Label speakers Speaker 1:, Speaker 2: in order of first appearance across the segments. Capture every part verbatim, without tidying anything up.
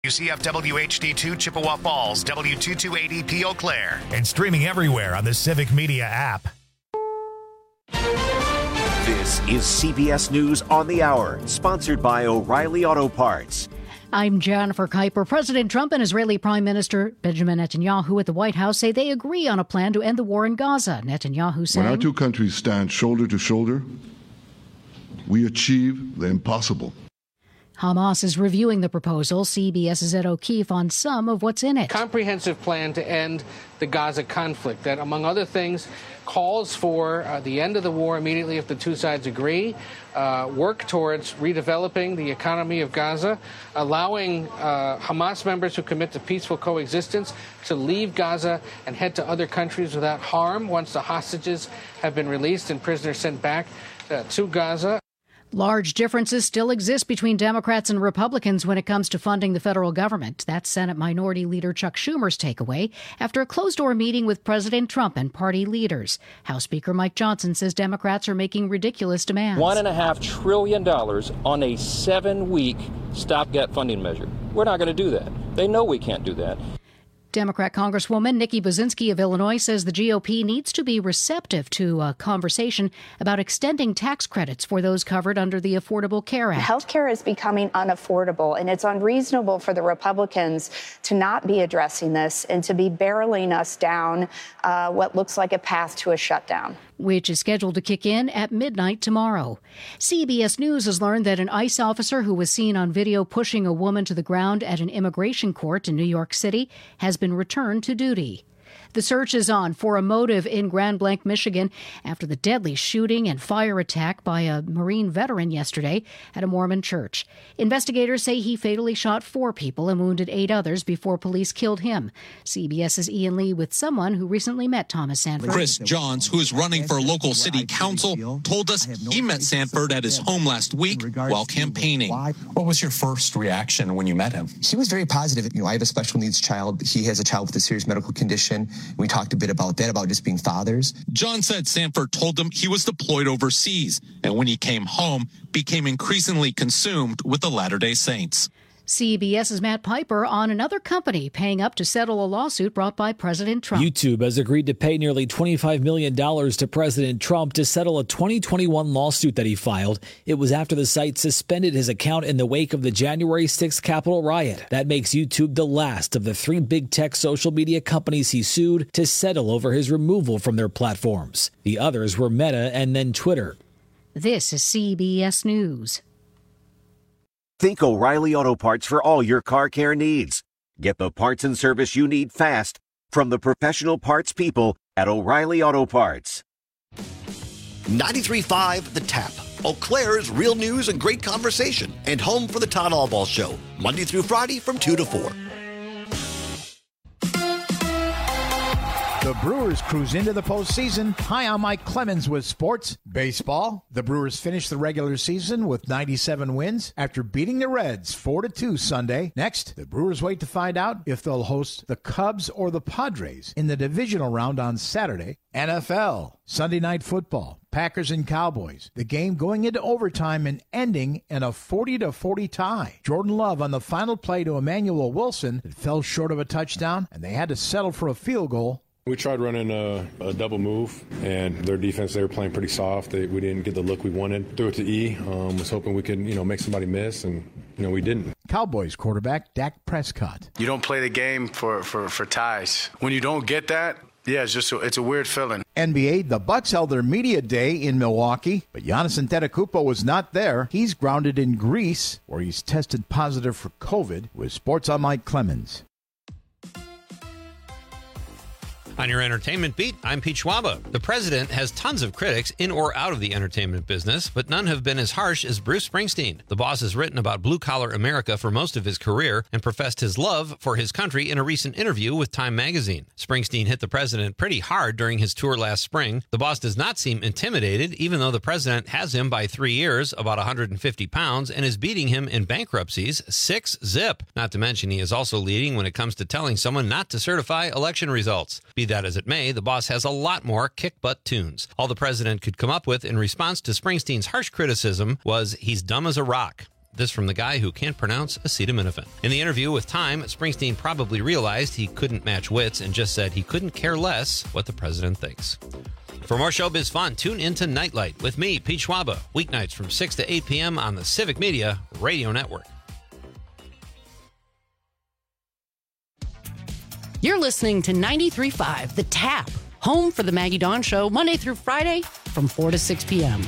Speaker 1: U C F W H D two Chippewa Falls, W two two eight E P Eau Claire.
Speaker 2: And streaming everywhere on the Civic Media app.
Speaker 3: This is C B S News on the Hour, sponsored by O'Reilly Auto Parts.
Speaker 4: I'm Jennifer Kuiper. President Trump and Israeli Prime Minister Benjamin Netanyahu at the White House say they agree on a plan to end the war in Gaza. Netanyahu saying,
Speaker 5: when our two countries stand shoulder to shoulder, we achieve the impossible.
Speaker 4: Hamas is reviewing the proposal. C B S's Ed O'Keefe on some of what's in it.
Speaker 6: Comprehensive plan to end the Gaza conflict that, among other things, calls for uh, the end of the war immediately if the two sides agree, uh, work towards redeveloping the economy of Gaza, allowing uh, Hamas members who commit to peaceful coexistence to leave Gaza and head to other countries without harm once the hostages have been released and prisoners sent back uh, to Gaza.
Speaker 4: Large differences still exist between Democrats and Republicans when it comes to funding the federal government. That's Senate Minority Leader Chuck Schumer's takeaway after a closed-door meeting with President Trump and party leaders. House Speaker Mike Johnson says Democrats are making ridiculous demands.
Speaker 7: One and a half trillion dollars on a seven-week stopgap funding measure. We're not going to do that. They know we can't do that.
Speaker 4: Democrat Congresswoman Nikki Bozinski of Illinois says the G O P needs to be receptive to a conversation about extending tax credits for those covered under the Affordable Care Act.
Speaker 8: Healthcare is becoming unaffordable, and it's unreasonable for the Republicans to not be addressing this and to be barreling us down uh, what looks like a path to a shutdown,
Speaker 4: which is scheduled to kick in at midnight tomorrow. C B S News has learned that an ICE officer who was seen on video pushing a woman to the ground at an immigration court in New York City has been returned to duty. The search is on for a motive in Grand Blanc, Michigan, after the deadly shooting and fire attack by a Marine veteran yesterday at a Mormon church. Investigators say he fatally shot four people and wounded eight others before police killed him. CBS's Ian Lee with someone who recently met Thomas Sanford.
Speaker 9: Chris Johns, who is running for local city council, told us he met Sanford at his home last week while campaigning.
Speaker 10: What was your first reaction when you met him?
Speaker 11: She was very positive. You know, I have a special needs child. He has a child with a serious medical condition. We talked a bit about that, about just being fathers.
Speaker 9: John said Sanford told him he was deployed overseas, and when he came home, became increasingly consumed with the Latter-day Saints.
Speaker 4: CBS's Matt Piper on another company paying up to settle a lawsuit brought by President Trump.
Speaker 12: YouTube has agreed to pay nearly twenty-five million dollars to President Trump to settle a twenty twenty-one lawsuit that he filed. It was after the site suspended his account in the wake of the January sixth Capitol riot. That makes YouTube the last of the three big tech social media companies he sued to settle over his removal from their platforms. The others were Meta and then Twitter.
Speaker 4: This is C B S News.
Speaker 3: Think O'Reilly Auto Parts for all your car care needs. Get the parts and service you need fast from the professional parts people at O'Reilly Auto Parts.
Speaker 1: ninety-three point five The Tap. Eau Claire's real news and great conversation. And home for the Todd Albaugh Show. Monday through Friday from two to four.
Speaker 13: The Brewers cruise into the postseason. Hi, I'm Mike Clemens with sports. Baseball. The Brewers finished the regular season with ninety-seven wins after beating the Reds four to two Sunday. Next, the Brewers wait to find out if they'll host the Cubs or the Padres in the divisional round on Saturday. N F L. Sunday Night Football. Packers and Cowboys. The game going into overtime and ending in a forty to forty tie. Jordan Love on the final play to Emmanuel Wilson that fell short of a touchdown, and they had to settle for a field goal.
Speaker 14: We tried running a, a double move, and their defense, they were playing pretty soft. They, we didn't get the look we wanted. Threw it to E. Um, was hoping we could, you know, make somebody miss, and, you know, we didn't.
Speaker 13: Cowboys quarterback Dak Prescott.
Speaker 15: You don't play the game for, for, for ties. When you don't get that, yeah, it's just a, it's a weird feeling.
Speaker 13: N B A, the Bucks held their media day in Milwaukee, but Giannis Antetokounmpo was not there. He's grounded in Greece, where he's tested positive for COVID. With Sports, I'm Mike Clemens.
Speaker 16: On your entertainment beat, I'm Pete Schwaba. The president has tons of critics in or out of the entertainment business, but none have been as harsh as Bruce Springsteen. The boss has written about blue-collar America for most of his career and professed his love for his country in a recent interview with Time magazine. Springsteen hit the president pretty hard during his tour last spring. The boss does not seem intimidated, even though the president has him by three years, about one hundred fifty pounds, and is beating him in bankruptcies six zip. Not to mention he is also leading when it comes to telling someone not to certify election results. Be that as it may, the boss has a lot more kick-butt tunes. All the president could come up with in response to Springsteen's harsh criticism was, he's dumb as a rock. This from the guy who can't pronounce acetaminophen. In the interview with Time, Springsteen probably realized he couldn't match wits and just said he couldn't care less what the president thinks. For more showbiz fun, tune into Nightlight with me, Pete Schwaba, weeknights from six to eight p.m. on the Civic Media Radio Network.
Speaker 17: You're listening to ninety-three point five The Tap, home for the Maggie Dawn Show, Monday through Friday from four to six p.m.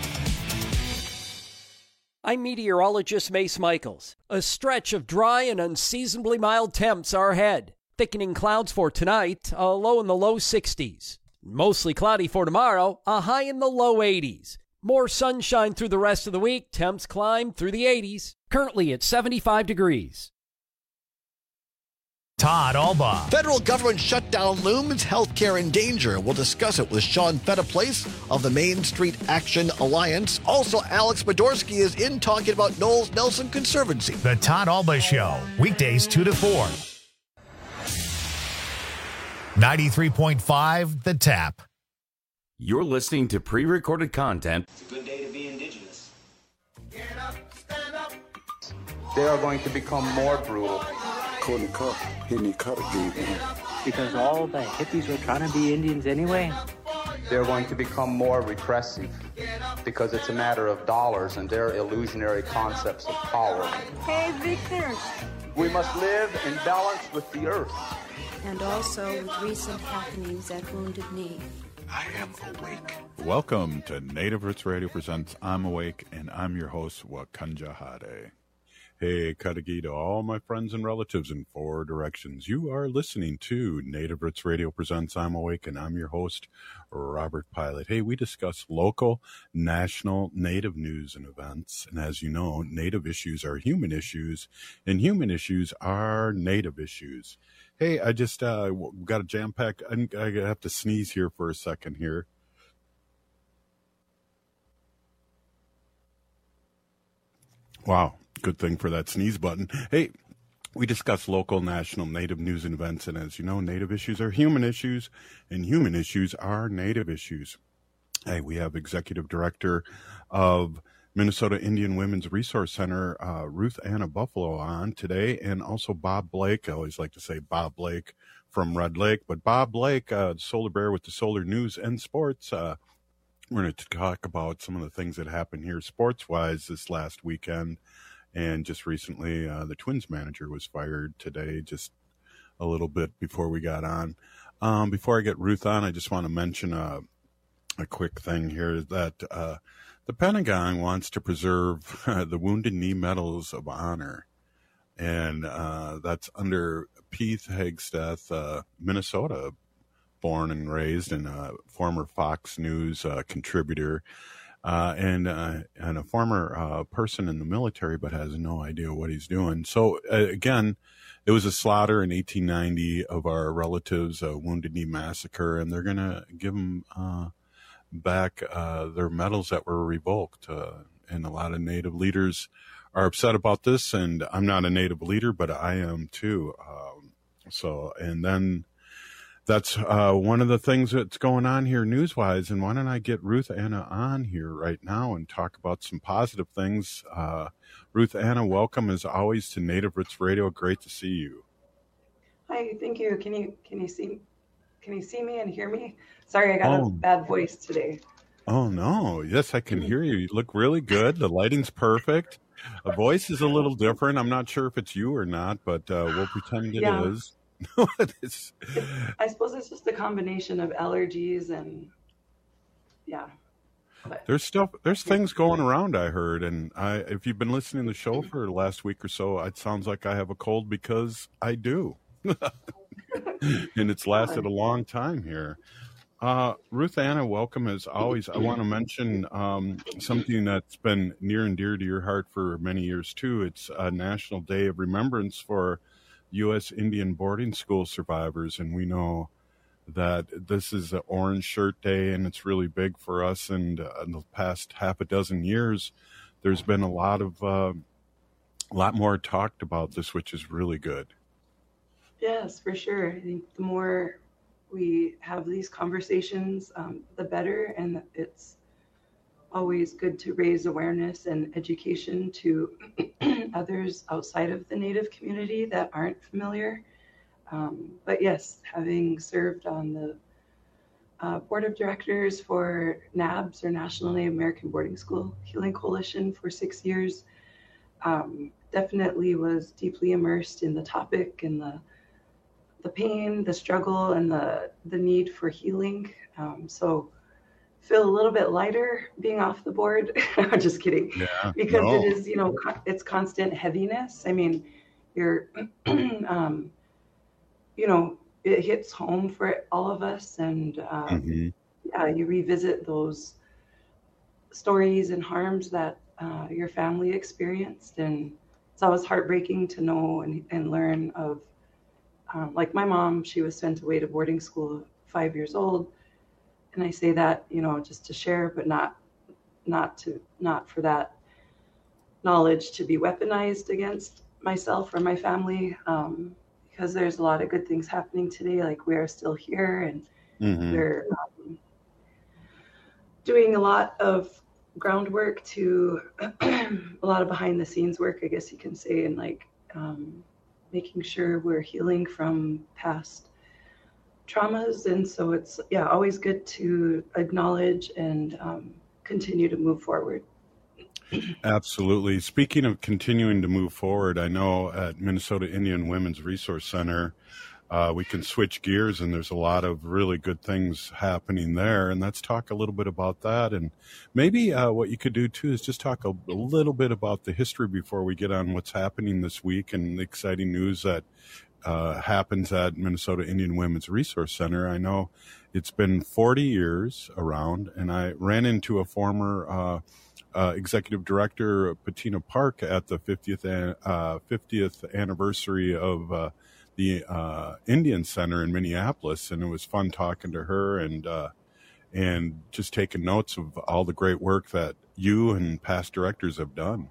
Speaker 18: I'm meteorologist Mace Michaels. A stretch of dry and unseasonably mild temps are ahead. Thickening clouds for tonight, a low in the low sixties. Mostly cloudy for tomorrow, a high in the low eighties. More sunshine through the rest of the week, temps climb through the eighties. Currently at seventy-five degrees.
Speaker 2: Todd Albaugh.
Speaker 1: Federal government shutdown looms, healthcare in danger. We'll discuss it with Sean Fetta-Place of the Main Street Action Alliance. Also, Alex Podorsky is in talking about Knowles Nelson Conservancy.
Speaker 2: The Todd Albaugh Show, weekdays two to four. ninety-three point five The Tap.
Speaker 19: You're listening to pre-recorded content.
Speaker 20: It's a good day to be indigenous. Get up, stand up.
Speaker 21: They are going to become more brutal.
Speaker 22: Couldn't cut, hitting cut again.
Speaker 23: Because all the hippies were trying to be Indians anyway.
Speaker 21: They're going to become more repressive because it's a matter of dollars and their illusionary concepts of power.
Speaker 24: Hey, Victor.
Speaker 21: We must live in balance with the earth.
Speaker 24: And also with recent happenings at Wounded Knee.
Speaker 22: I am awake.
Speaker 25: Welcome to Native Roots Radio presents I'm Awake, and I'm your host, Wakanja Hade. Hey, Kadagi to all my friends and relatives in four directions. You are listening to Native Roots Radio presents I'm Awake, and I'm your host, Robert Pilot. Hey, we discuss local, national, Native news and events. And as you know, Native issues are human issues, and human issues are Native issues. Hey, I just uh, got a jam-packed, I, I have to sneeze here for a second here. Wow. Good thing for that sneeze button. Hey, we discuss local, national, Native news and events. And as you know, Native issues are human issues, and human issues are Native issues. Hey, we have Executive Director of Minnesota Indian Women's Resource Center, uh, Ruth Anna Buffalo, on today, and also Bob Blake. I always like to say Bob Blake from Red Lake, but Bob Blake, uh, Solar Bear with the Solar News and Sports. Uh, we're going to talk about some of the things that happened here sports-wise this last weekend. And just recently, uh, the Twins manager was fired today, just a little bit before we got on. Um, before I get Ruth on, I just want to mention a, a quick thing here that uh, the Pentagon wants to preserve uh, the Wounded Knee Medals of Honor. And uh, that's under Pete Hegseth, uh, Minnesota, born and raised, and a former Fox News uh, contributor. Uh, and uh, and a former uh, person in the military, but has no idea what he's doing. So uh, again, it was a slaughter in eighteen ninety of our relatives, a Wounded Knee massacre, and they're gonna give them uh, back uh, their medals that were revoked. Uh, and a lot of Native leaders are upset about this, and I'm not a Native leader, but I am too. Um, so and then. That's uh, one of the things that's going on here news-wise, and why don't I get Ruth Anna on here right now and talk about some positive things. Uh, Ruth Anna, welcome as always to Native Roots Radio. Great to see you.
Speaker 26: Hi, thank you. Can you can you see can you see me and hear me? Sorry, I got oh. a bad voice today.
Speaker 25: Oh no, yes, I can hear you. You look really good. The lighting's perfect. The voice is a little different. I'm not sure if it's you or not, but uh, we'll pretend it
Speaker 26: yeah.
Speaker 25: is.
Speaker 26: it's, I suppose it's just a combination of allergies and yeah. But,
Speaker 25: there's stuff, there's things going around, I heard, and I, if you've been listening to the show for the last week or so, it sounds like I have a cold because I do, and it's lasted a long time here. Uh, Ruth Anna, welcome as always. I want to mention um, something that's been near and dear to your heart for many years too. It's a National Day of Remembrance for U S Indian boarding school survivors, and we know that this is the Orange Shirt Day, and it's really big for us. And uh, in the past half a dozen years, there's been a lot of uh, a lot more talked about this, which is really good.
Speaker 26: Yes, for sure. I think the more we have these conversations, um, the better, and it's always good to raise awareness and education to others outside of the Native community that aren't familiar. Um, but yes, having served on the uh, board of directors for NABS, or National Native American Boarding School Healing Coalition, for six years, um, definitely was deeply immersed in the topic and the the pain, the struggle, and the the need for healing. Um, so feel a little bit lighter being off the board. I'm just kidding.
Speaker 25: Yeah,
Speaker 26: because
Speaker 25: no.
Speaker 26: it is, you know, co- it's constant heaviness. I mean, you're, um, you know, it hits home for all of us. And um,
Speaker 25: Mm-hmm.
Speaker 26: yeah, you revisit those stories and harms that uh, your family experienced. And it's always heartbreaking to know and, and learn of, um, like my mom, she was sent away to boarding school five years old. And I say that, you know, just to share, but not, not to, not for that knowledge to be weaponized against myself or my family, um, because there's a lot of good things happening today. Like, we are still here, and
Speaker 25: Mhm.
Speaker 26: we're um, doing a lot of groundwork to a lot of behind the scenes work, I guess you can say, and like um, making sure we're healing from past traumas. And so it's, yeah, always good to acknowledge and um, continue to move forward.
Speaker 25: Absolutely. Speaking of continuing to move forward, I know at Minnesota Indian Women's Resource Center, uh, we can switch gears, and there's a lot of really good things happening there. And let's talk a little bit about that. And maybe uh, what you could do, too, is just talk a, a little bit about the history before we get on what's happening this week and the exciting news that uh, happens at Minnesota Indian Women's Resource Center. I know it's been forty years around, and I ran into a former uh, uh, executive director, Patina Park, at the fiftieth, uh, fiftieth anniversary of uh, the uh, Indian Center in Minneapolis, and it was fun talking to her and uh, and just taking notes of all the great work that you and past directors have done.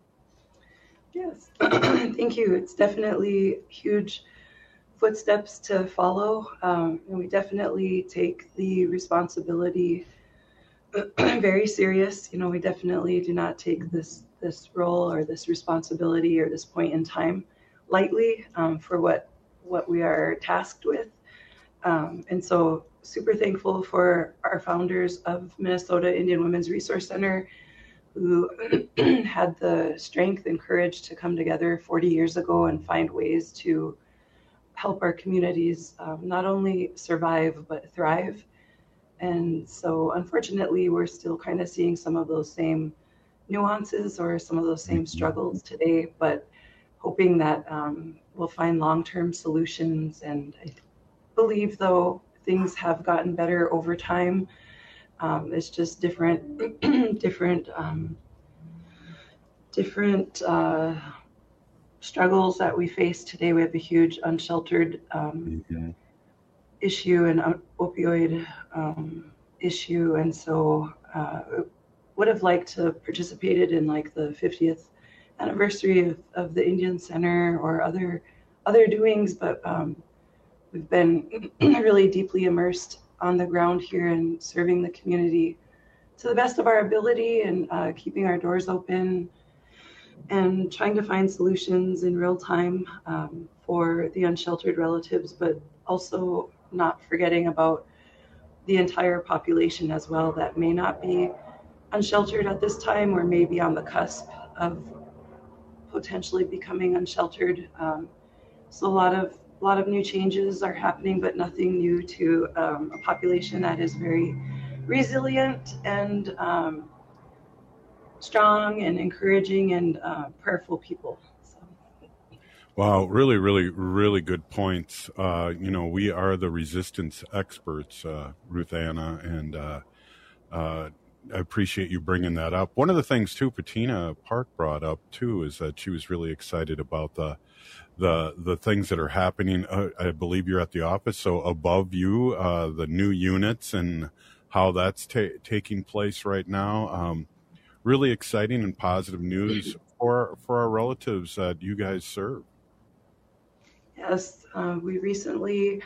Speaker 26: Yes, thank you. It's definitely huge footsteps to follow, um, and we definitely take the responsibility very serious. You know, we definitely do not take this this role or this responsibility or this point in time lightly, um, for what what we are tasked with. Um, and so super thankful for our founders of Minnesota Indian Women's Resource Center, who had the strength and courage to come together forty years ago and find ways to help our communities um, not only survive, but thrive. And so unfortunately, we're still kind of seeing some of those same nuances or some of those same struggles today, but hoping that um, we'll find long-term solutions. And I believe, though, things have gotten better over time. Um, it's just different, different, um, different uh, struggles that we face today. We have a huge unsheltered um,
Speaker 25: mm-hmm.
Speaker 26: issue and uh, opioid um, issue, and so uh, would have liked to have participated in like the fiftieth anniversary of, of the Indian Center or other other doings, but um, we've been really deeply immersed on the ground here and serving the community to the best of our ability, and uh, keeping our doors open and trying to find solutions in real time um, for the unsheltered relatives, but also not forgetting about the entire population as well that may not be unsheltered at this time or may be on the cusp of potentially becoming unsheltered. Um, so a lot of a lot of new changes are happening, but nothing new to um, a population that is very resilient and um, strong and encouraging and uh, prayerful people. So.
Speaker 25: Wow, really, really, really good points. Uh, you know, we are the resistance experts, uh, Ruth Anna, and uh, uh, I appreciate you bringing that up. One of the things, too, Patina Park brought up, too, is that she was really excited about the the the things that are happening. Uh, I believe you're at the office, so above you, uh, the new units and how that's ta- taking place right now. Um, really exciting and positive news for for our relatives that you guys serve.
Speaker 26: Yes, uh, we recently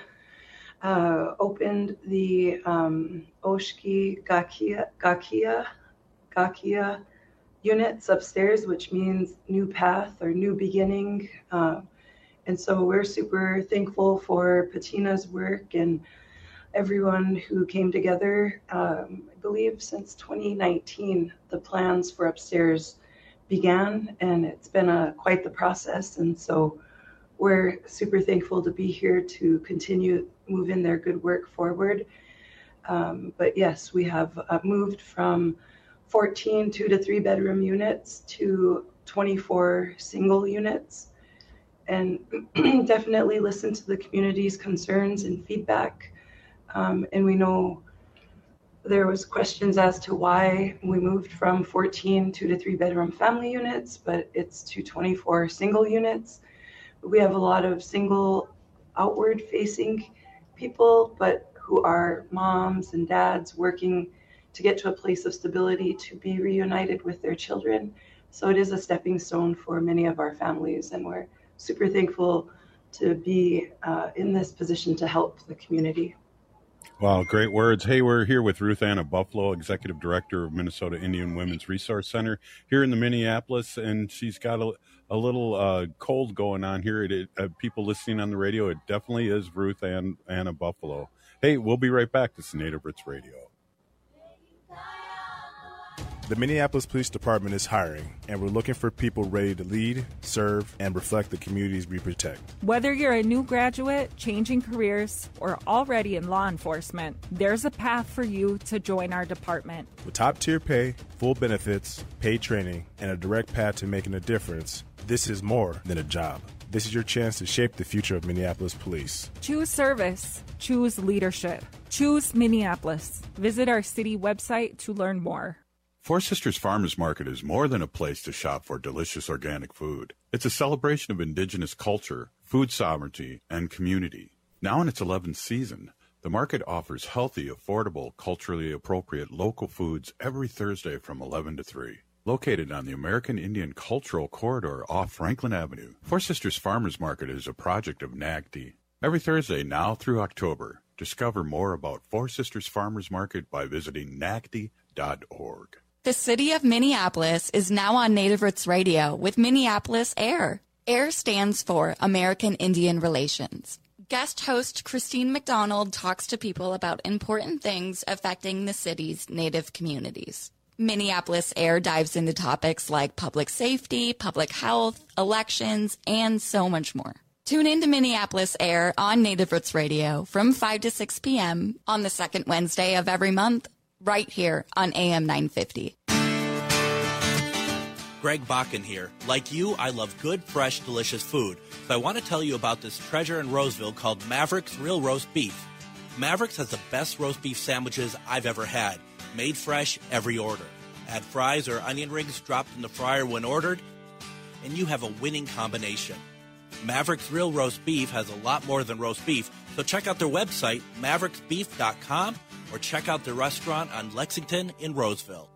Speaker 26: uh, opened the um, Oshki Gakia, Gakia Gakia units upstairs, which means new path or new beginning. Uh, and so we're super thankful for Patina's work and everyone who came together. Um, I believe since twenty nineteen, the plans for upstairs began, and it's been a, quite the process. And so we're super thankful to be here to continue moving their good work forward. Um, but yes, we have uh, moved from fourteen two to three bedroom units to twenty-four single units, and definitely listen to the community's concerns and feedback. Um, and we know there was questions as to why we moved from fourteen two to three bedroom family units, but it's to twenty-four single units. We have a lot of single outward facing people, but who are moms and dads working to get to a place of stability to be reunited with their children. So it is a stepping stone for many of our families, and we're super thankful to be uh, in this position to help the community.
Speaker 25: Wow, great words. Hey, we're here with Ruth Anna Buffalo, Executive Director of Minnesota Indian Women's Resource Center here in the Minneapolis, and she's got a, a little uh, cold going on here. It, it, uh, people listening on the radio, it definitely is Ruth Ann, Anna Buffalo. Hey, we'll be right back. This is Native Roots Radio.
Speaker 5: The Minneapolis Police Department is hiring, and we're looking for people ready to lead, serve, and reflect the communities we protect.
Speaker 6: Whether you're a new graduate, changing careers, or already in law enforcement, there's a path for you to join our department.
Speaker 5: With top-tier pay, full benefits, paid training, and a direct path to making a difference, this is more than a job. This is your chance to shape the future of Minneapolis Police.
Speaker 6: Choose service. Choose leadership. Choose Minneapolis. Visit our city website to learn more.
Speaker 25: Four Sisters Farmers Market is more than a place to shop for delicious organic food. It's a celebration of indigenous culture, food sovereignty, and community. Now in its eleventh season, the market offers healthy, affordable, culturally appropriate local foods every Thursday from eleven to three. Located on the American Indian Cultural Corridor off Franklin Avenue, Four Sisters Farmers Market is a project of N A C D. Every Thursday now through October, discover more about Four Sisters Farmers Market by visiting N A C D dot org.
Speaker 7: The city of Minneapolis is now on Native Roots Radio with Minneapolis AIR. AIR stands for American Indian Relations. Guest host Christine McDonald talks to people about important things affecting the city's Native communities. Minneapolis AIR dives into topics like public safety, public health, elections, and so much more. Tune in to Minneapolis AIR on Native Roots Radio from five to six p.m. on the second Wednesday of every month, right here on A M nine fifty.
Speaker 8: Greg Bakken here. Like you, I love good, fresh, delicious food. So I want to tell you about this treasure in Roseville called Mavericks Real Roast Beef. Mavericks has the best roast beef sandwiches I've ever had. Made fresh every order. Add fries or onion rings dropped in the fryer when ordered, and you have a winning combination. Mavericks Real Roast Beef has a lot more than roast beef, so check out their website, mavericks beef dot com, or check out their restaurant on Lexington in Roseville.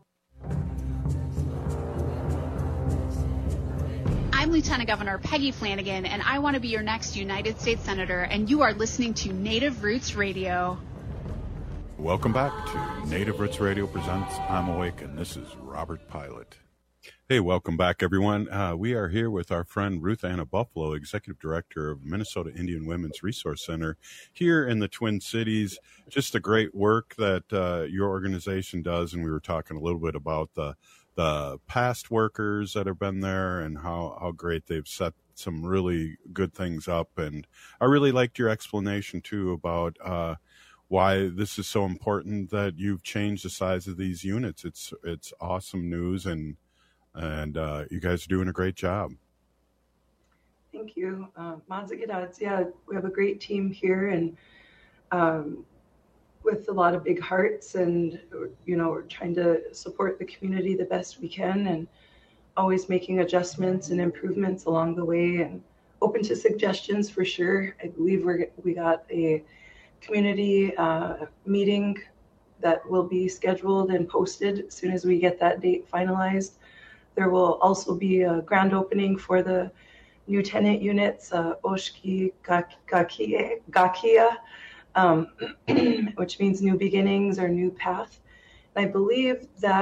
Speaker 10: I'm Lieutenant Governor Peggy Flanagan, and I want to be your next United States Senator, and you are listening to Native Roots Radio.
Speaker 25: Welcome back to Native Roots Radio presents I'm Awake, and this is Robert Pilot. Hey, welcome back, everyone. Uh, we are here with our friend Ruth Anna Buffalo, Executive Director of Minnesota Indian Women's Resource Center here in the Twin Cities. Just the great work that uh, your organization does, and we were talking a little bit about the the past workers that have been there and how, how great they've set some really good things up. And I really liked your explanation, too, about uh, why this is so important that you've changed the size of these units. It's it's awesome news, and and uh, you guys are doing a great job.
Speaker 26: Thank you. Uh, Mazagadads, yeah, we have a great team here, and um, with a lot of big hearts, and, you know, we're trying to support the community the best we can, and always making adjustments and improvements along the way, and open to suggestions for sure. I believe we're, we got a community uh, meeting that will be scheduled and posted as soon as we get that date finalized. There will also be a grand opening for the new tenant units, uh, Oshki Gakia, Gakia um, which means new beginnings or new path. And I believe that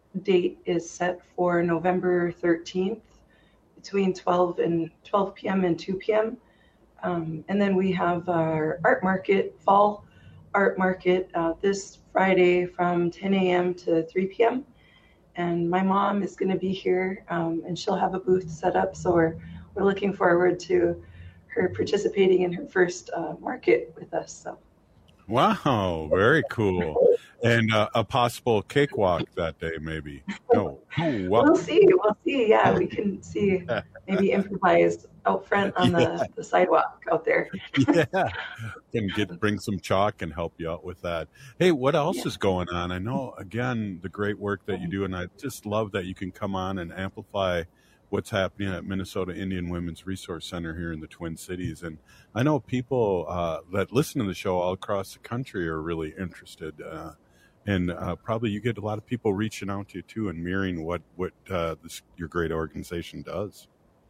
Speaker 26: date is set for November thirteenth between twelve and twelve p.m. and two p.m. Um, and then we have our art market, fall art market, uh, this Friday from ten a.m. to three p.m. And my mom is going to be here, um, and she'll have a booth set up. So we're we're looking forward to her participating in her first uh, market with us. So.
Speaker 25: Wow, very cool. And uh, a possible cakewalk that day, maybe. No. Oh, wow.
Speaker 26: We'll see. We'll see. Yeah, we can see maybe improvise out front on the, yeah. the sidewalk out there.
Speaker 25: Yeah. Can get bring some chalk and help you out with that. Hey, what else yeah. is going on? I know, again, the great work that you do, and I just love that you can come on and amplify what's happening at Minnesota Indian Women's Resource Center here in the Twin Cities. And I know people uh, that listen to the show all across the country are really interested. Uh, and uh, probably you get a lot of people reaching out to you, too, and mirroring what, what uh, this, your great organization does.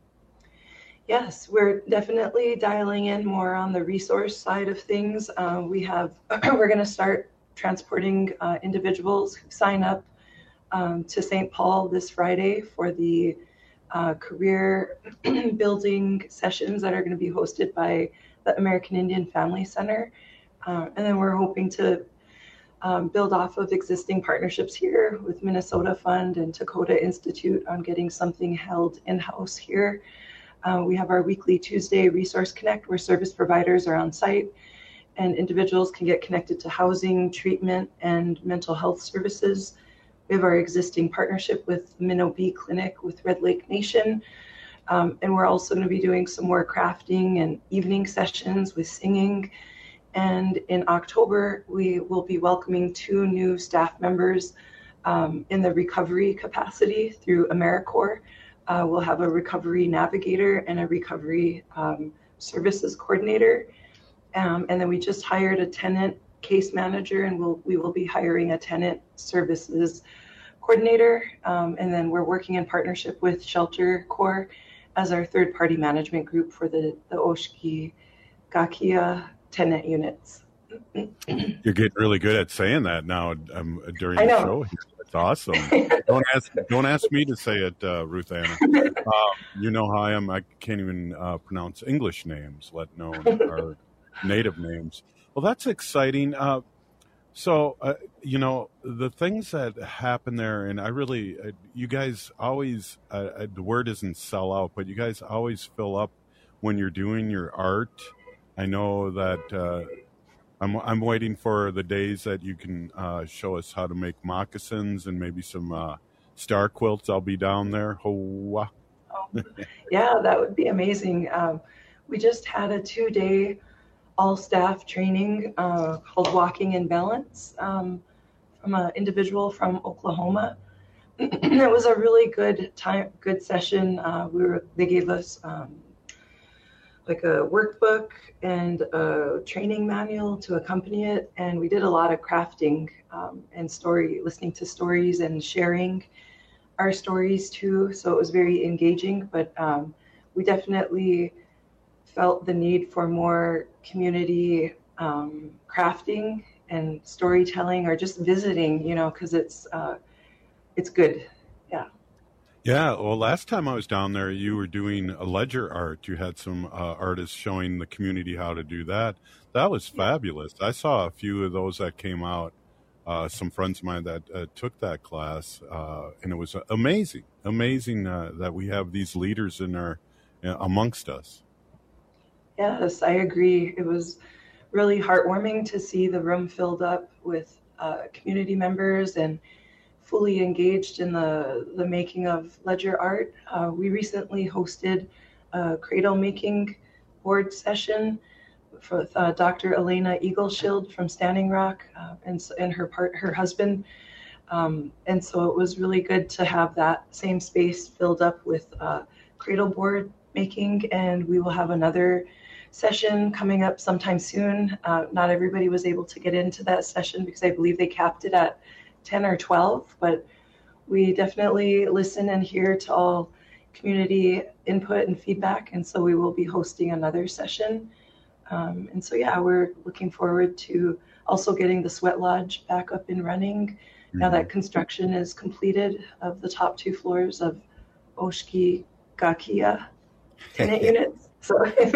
Speaker 26: Yes, we're definitely dialing in more on the resource side of things. Uh, we have, we're going to start transporting uh, individuals who sign up um, to Saint Paul this Friday for the Uh, career building sessions that are going to be hosted by the American Indian Family Center. Uh, and then we're hoping to um, build off of existing partnerships here with Minnesota Fund and Dakota Institute on getting something held in-house here. Uh, we have our weekly Tuesday Resource Connect where service providers are on site and individuals can get connected to housing, treatment, and mental health services. We have our existing partnership with Minnow Bee Clinic with Red Lake Nation. Um, and we're also going to be doing some more crafting and evening sessions with singing. And in October, we will be welcoming two new staff members um, in the recovery capacity through AmeriCorps. Uh, we'll have a recovery navigator and a recovery um, services coordinator. Um, and then we just hired a tenant case manager, and we'll, we will be hiring a tenant services coordinator. Um, and then we're working in partnership with Shelter Corps as our third party management group for the, the Oshki Gakia tenant units.
Speaker 25: You're getting really good at saying that now um, during the show. That's awesome. don't ask don't ask me to say it, uh, Ruth Anna. Uh, you know how I am. I can't even uh, pronounce English names, let alone our native names. Well, that's exciting. Uh, so, uh, you know, the things that happen there, and I really, uh, you guys always, uh, the word isn't sell out, but you guys always fill up when you're doing your art. I know that uh, I'm, I'm waiting for the days that you can uh, show us how to make moccasins and maybe some uh, star quilts. I'll be down there. Oh,
Speaker 26: yeah, that would be amazing. Um, we just had a two-day all-staff training uh, called Walking in Balance um, from an individual from Oklahoma. It was a really good time, good session. Uh, we were they gave us um, like a workbook and a training manual to accompany it, and we did a lot of crafting um, and story, listening to stories and sharing our stories too. So it was very engaging, but um, we definitely felt the need for more community um, crafting and storytelling, or just visiting, you know, because it's uh, it's good. Yeah.
Speaker 25: Yeah. Well, last time I was down there, you were doing a ledger art. You had some uh, artists showing the community how to do that. That was fabulous. I saw a few of those that came out. Uh, some friends of mine that uh, took that class, uh, and it was amazing. Amazing uh, that we have these leaders in our uh, amongst us.
Speaker 26: Yes, I agree. It was really heartwarming to see the room filled up with uh, community members and fully engaged in the, the making of ledger art. Uh, we recently hosted a cradle making board session with uh, Doctor Elena Eagleshield from Standing Rock uh, and, and her part, her husband. Um, and so it was really good to have that same space filled up with uh, cradle board making, and we will have another session coming up sometime soon. Uh, not everybody was able to get into that session because I believe they capped it at ten or twelve, but we definitely listen and hear to all community input and feedback, and so we will be hosting another session. Um, and so yeah, we're looking forward to also getting the Sweat Lodge back up and running now that construction is completed of the top two floors of Oshki Gakia tenant units. So,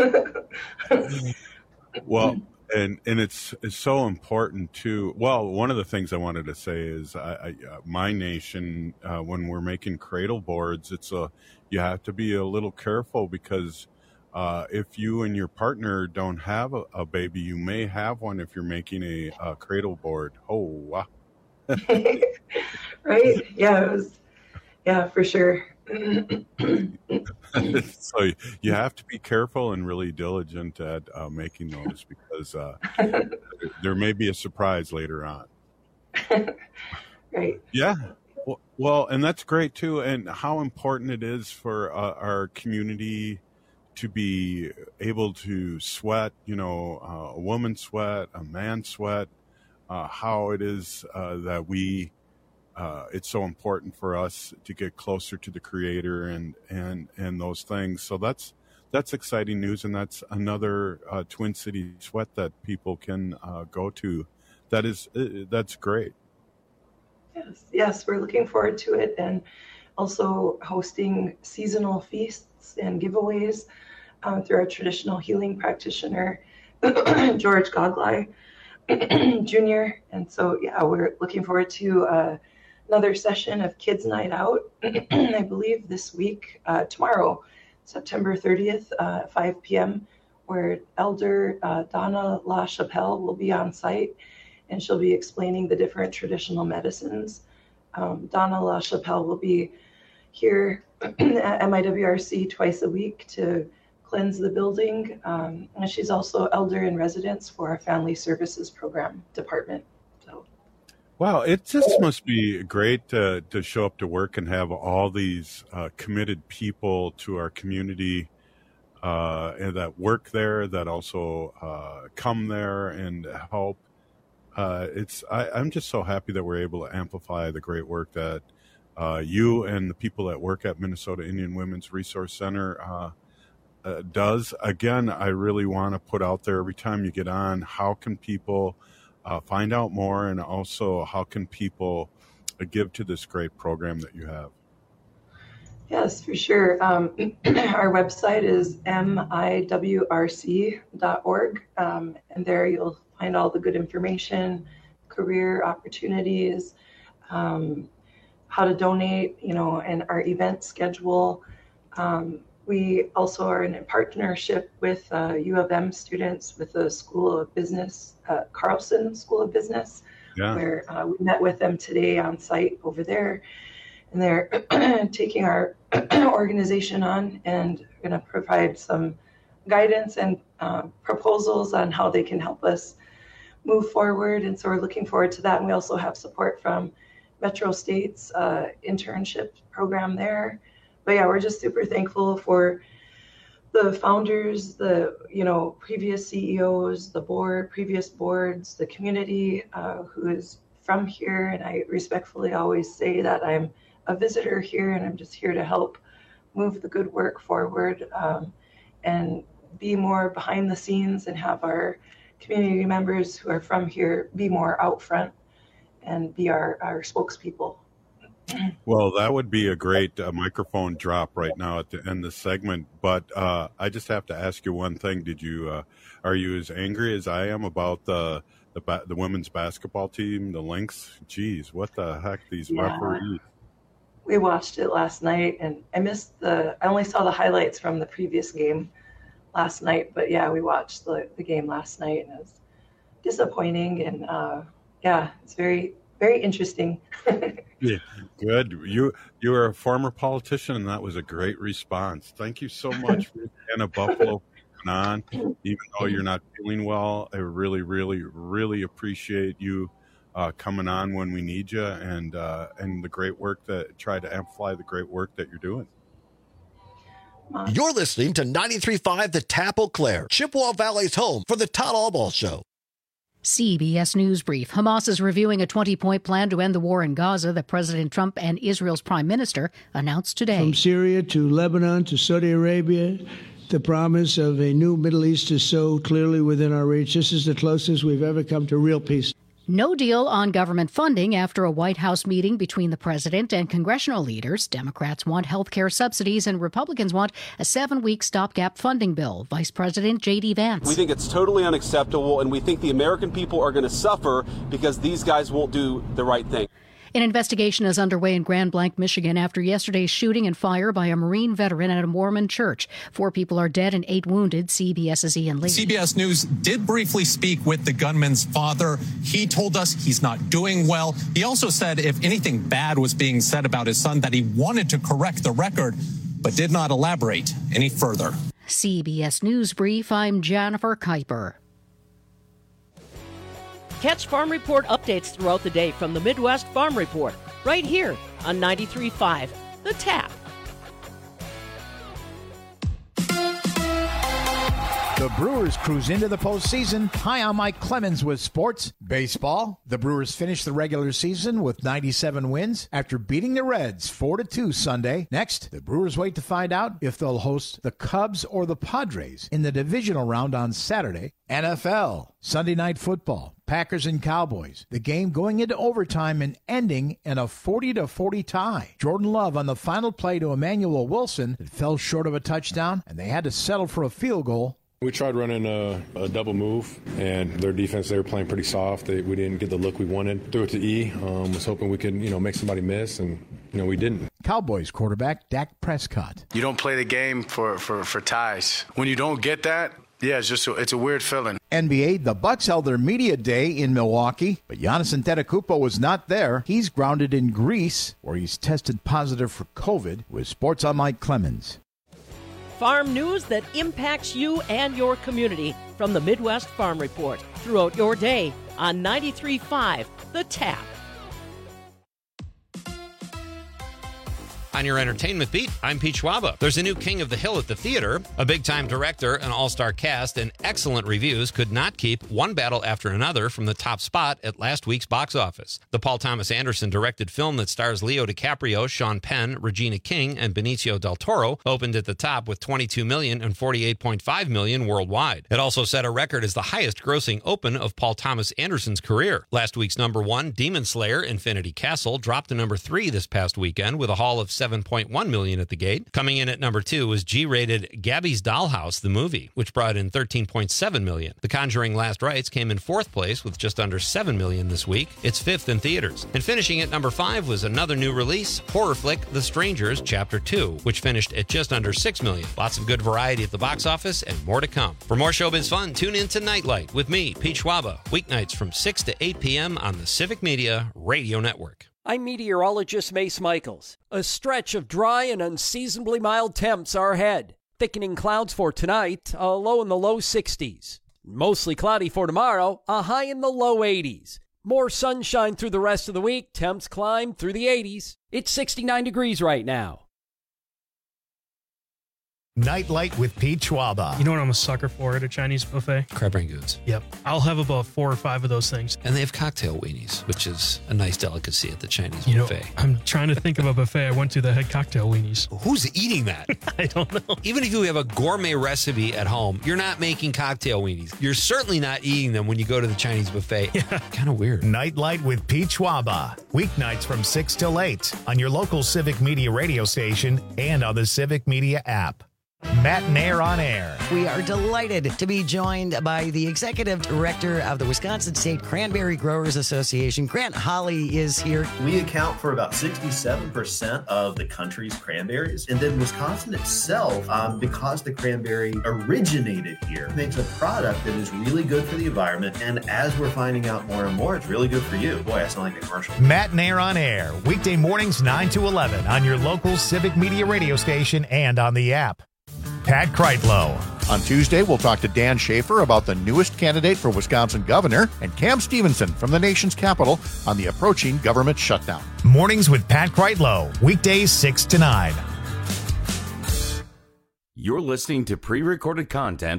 Speaker 25: well, and and it's it's so important too. Well, one of the things I wanted to say is, I, I uh, my nation, uh, when we're making cradle boards, it's a you have to be a little careful because uh, if you and your partner don't have a, a baby, you may have one if you're making a, a cradle board. Oh, wow.
Speaker 26: Right? Yeah, it was. Yeah, for sure.
Speaker 25: So you have to be careful and really diligent at uh, making those because uh, there may be a surprise later on.
Speaker 26: Right.
Speaker 25: Yeah. Well, well, and that's great too. And how important it is for uh, our community to be able to sweat, you know, uh, a woman sweat, a man sweat, uh, how it is uh, that we Uh, it's so important for us to get closer to the Creator and and and those things. So that's that's exciting news, and that's another uh, Twin City sweat that people can uh, go to. That is uh, that's great.
Speaker 26: Yes, yes, we're looking forward to it, and also hosting seasonal feasts and giveaways um, through our traditional healing practitioner, George Goglai Junior And so, yeah, we're looking forward to uh, another session of Kids Night Out, I believe this week, uh, tomorrow, September thirtieth, uh, at five p.m., where Elder uh, Donna LaChapelle will be on site, and she'll be explaining the different traditional medicines. Um, Donna LaChapelle will be here at M I W R C twice a week to cleanse the building, um, and she's also Elder in Residence for our Family Services Program Department.
Speaker 25: Wow, it just must be great to, to show up to work and have all these uh, committed people to our community uh, and that work there, that also uh, come there and help. Uh, it's I, I'm just so happy that we're able to amplify the great work that uh, you and the people that work at Minnesota Indian Women's Resource Center uh, uh, does. Again, I really want to put out there every time you get on, how can people Uh, find out more, and also how can people uh, give to this great program that you have?
Speaker 26: Yes, for sure. Um, our website is M I W R C dot org, um, and there you'll find all the good information, career opportunities, um, how to donate, you know, and our event schedule. Um, We also are in a partnership with uh, U of M students with the School of Business, uh, Carlson School of Business,
Speaker 25: yeah.
Speaker 26: where uh, we met with them today on site over there. And they're taking our organization on and going to provide some guidance and uh, proposals on how they can help us move forward. And so we're looking forward to that. And we also have support from Metro State's uh, internship program there. But yeah, we're just super thankful for the founders, the, you know, previous C E Os, the board, previous boards, the community uh, who is from here. And I respectfully always say that I'm a visitor here and I'm just here to help move the good work forward um, and be more behind the scenes and have our community members who are from here be more out front and be our, our spokespeople.
Speaker 25: Well, that would be a great uh, microphone drop right now at the end of the segment. But uh, I just have to ask you one thing. Did you, uh, are you as angry as I am about the the, ba- the women's basketball team, the Lynx? Geez, what the heck, these
Speaker 26: Yeah.
Speaker 25: referees?
Speaker 26: We watched it last night, and I missed the, I only saw the highlights from the previous game last night. But yeah, we watched the, the game last night, and it was disappointing. And uh, yeah, it's very, very interesting.
Speaker 25: Yeah, good. You you were a former politician, and that was a great response. Thank you so much for Anna Buffalo coming on. Even though you're not feeling well, I really, really, really appreciate you uh, coming on when we need you, and uh, and the great work that try to amplify the great work that you're doing.
Speaker 1: You're listening to ninety-three point five The Tap Eau Claire, Chippewa Valley's home for the Todd Albaugh Show.
Speaker 3: C B S News Brief. Hamas is reviewing a twenty-point plan to end the war in Gaza that President Trump and Israel's prime minister announced today.
Speaker 4: From Syria to Lebanon to Saudi Arabia, the promise of a new Middle East is so clearly within our reach. This is the closest we've ever come to real peace.
Speaker 3: No deal on government funding after a White House meeting between the president and congressional leaders. Democrats want health care subsidies and Republicans want a seven-week stopgap funding bill. Vice President J D. Vance.
Speaker 9: We think it's totally unacceptable, and we think the American people are going to suffer because these guys won't do the right thing.
Speaker 3: An investigation is underway in Grand Blanc, Michigan, after yesterday's shooting and fire by a Marine veteran at a Mormon church. Four people are dead and eight wounded. CBS's Ian Lee.
Speaker 11: C B S News did briefly speak with the gunman's father. He told us he's not doing well. He also said if anything bad was being said about his son, that he wanted to correct the record, but did not elaborate any further.
Speaker 3: C B S News Brief, I'm Jennifer Kuiper.
Speaker 17: Catch Farm Report updates throughout the day from the Midwest Farm Report, right here on ninety-three point five The Tap.
Speaker 12: The Brewers cruise into the postseason. Hi, I'm Mike Clemens with sports. Baseball. The Brewers finished the regular season with ninety-seven wins after beating the Reds four to two Sunday. Next, the Brewers wait to find out if they'll host the Cubs or the Padres in the divisional round on Saturday. N F L. Sunday Night Football. Packers and Cowboys. The game going into overtime and ending in a forty to forty tie. Jordan Love on the final play to Emmanuel Wilson that fell short of a touchdown, and they had to settle for a field goal.
Speaker 5: We tried running a, a double move, and their defense, they were playing pretty soft. They, we didn't get the look we wanted. Threw it to E. Um, was hoping we could, you know, make somebody miss, and, you know, we didn't.
Speaker 12: Cowboys quarterback Dak Prescott.
Speaker 13: You don't play the game for, for, for ties. When you don't get that, yeah, it's just a, it's a weird feeling.
Speaker 12: N B A, the Bucks held their media day in Milwaukee, but Giannis Antetokounmpo was not there. He's grounded in Greece, where he's tested positive for COVID. With Sports, I'm Mike Clemens.
Speaker 17: Farm news that impacts you and your community from the Midwest Farm Report throughout your day on ninety-three point five The Tap.
Speaker 16: On your entertainment beat, I'm Pete Schwaba. There's a new King of the Hill at the theater. A big-time director, an all-star cast, and excellent reviews could not keep one battle after another from the top spot at last week's box office. The Paul Thomas Anderson-directed film that stars Leo DiCaprio, Sean Penn, Regina King, and Benicio del Toro opened at the top with twenty-two million dollars and forty-eight point five million dollars worldwide. It also set a record as the highest-grossing open of Paul Thomas Anderson's career. Last week's number one, Demon Slayer: Infinity Castle, dropped to number three this past weekend with a haul of seven point one million dollars at the gate. Coming in at number two was G-rated Gabby's Dollhouse, the movie, which brought in thirteen point seven million dollars. The Conjuring: Last Rites came in fourth place with just under seven million dollars this week. It's fifth in theaters. And finishing at number five was another new release, horror flick The Strangers Chapter two, which finished at just under six million dollars. Lots of good variety at the box office and more to come. For more showbiz fun, tune in to Nightlight with me, Pete Schwaba, weeknights from six to eight p.m. on the Civic Media Radio Network.
Speaker 18: I'm meteorologist Mace Michaels. A stretch of dry and unseasonably mild temps are ahead. Thickening clouds for tonight, a low in the low sixties. Mostly cloudy for tomorrow, a high in the low eighties. More sunshine through the rest of the week, temps climb through the eighties. It's sixty-nine degrees right now.
Speaker 2: Nightlight with Pete Schwaba.
Speaker 14: You know what I'm a sucker for at a Chinese buffet?
Speaker 16: Crab rangoons.
Speaker 14: Yep. I'll have about four or five of those things.
Speaker 16: And they have cocktail weenies, which is a nice delicacy at the Chinese
Speaker 14: you
Speaker 16: buffet.
Speaker 14: Know, I'm trying to think of a buffet I went to that had cocktail weenies.
Speaker 16: Who's eating that?
Speaker 14: I don't know.
Speaker 16: Even if you have a gourmet recipe at home, you're not making cocktail weenies. You're certainly not eating them when you go to the Chinese buffet. Yeah. Kind of weird.
Speaker 2: Nightlight with Pete Schwaba. Weeknights from six till eight on your local Civic Media radio station and on the Civic Media app. Matt Nair on air.
Speaker 15: We are delighted to be joined by the executive director of the Wisconsin State Cranberry Growers Association. Grant Holly is here.
Speaker 27: We account for about sixty-seven percent of the country's cranberries. And then Wisconsin itself, um, because the cranberry originated here, makes a product that is really good for the environment. And as we're finding out more and more, it's really good for you. Boy, I sound like a commercial.
Speaker 2: Matt Nair on air. Weekday mornings nine to eleven on your local Civic Media radio station and on the app. Pat Kreitlow.
Speaker 1: On Tuesday, we'll talk to Dan Schaefer about the newest candidate for Wisconsin governor and Cam Stevenson from the nation's capital on the approaching government shutdown.
Speaker 2: Mornings with Pat Kreitlow. Weekdays six to nine.
Speaker 19: You're listening to pre-recorded content.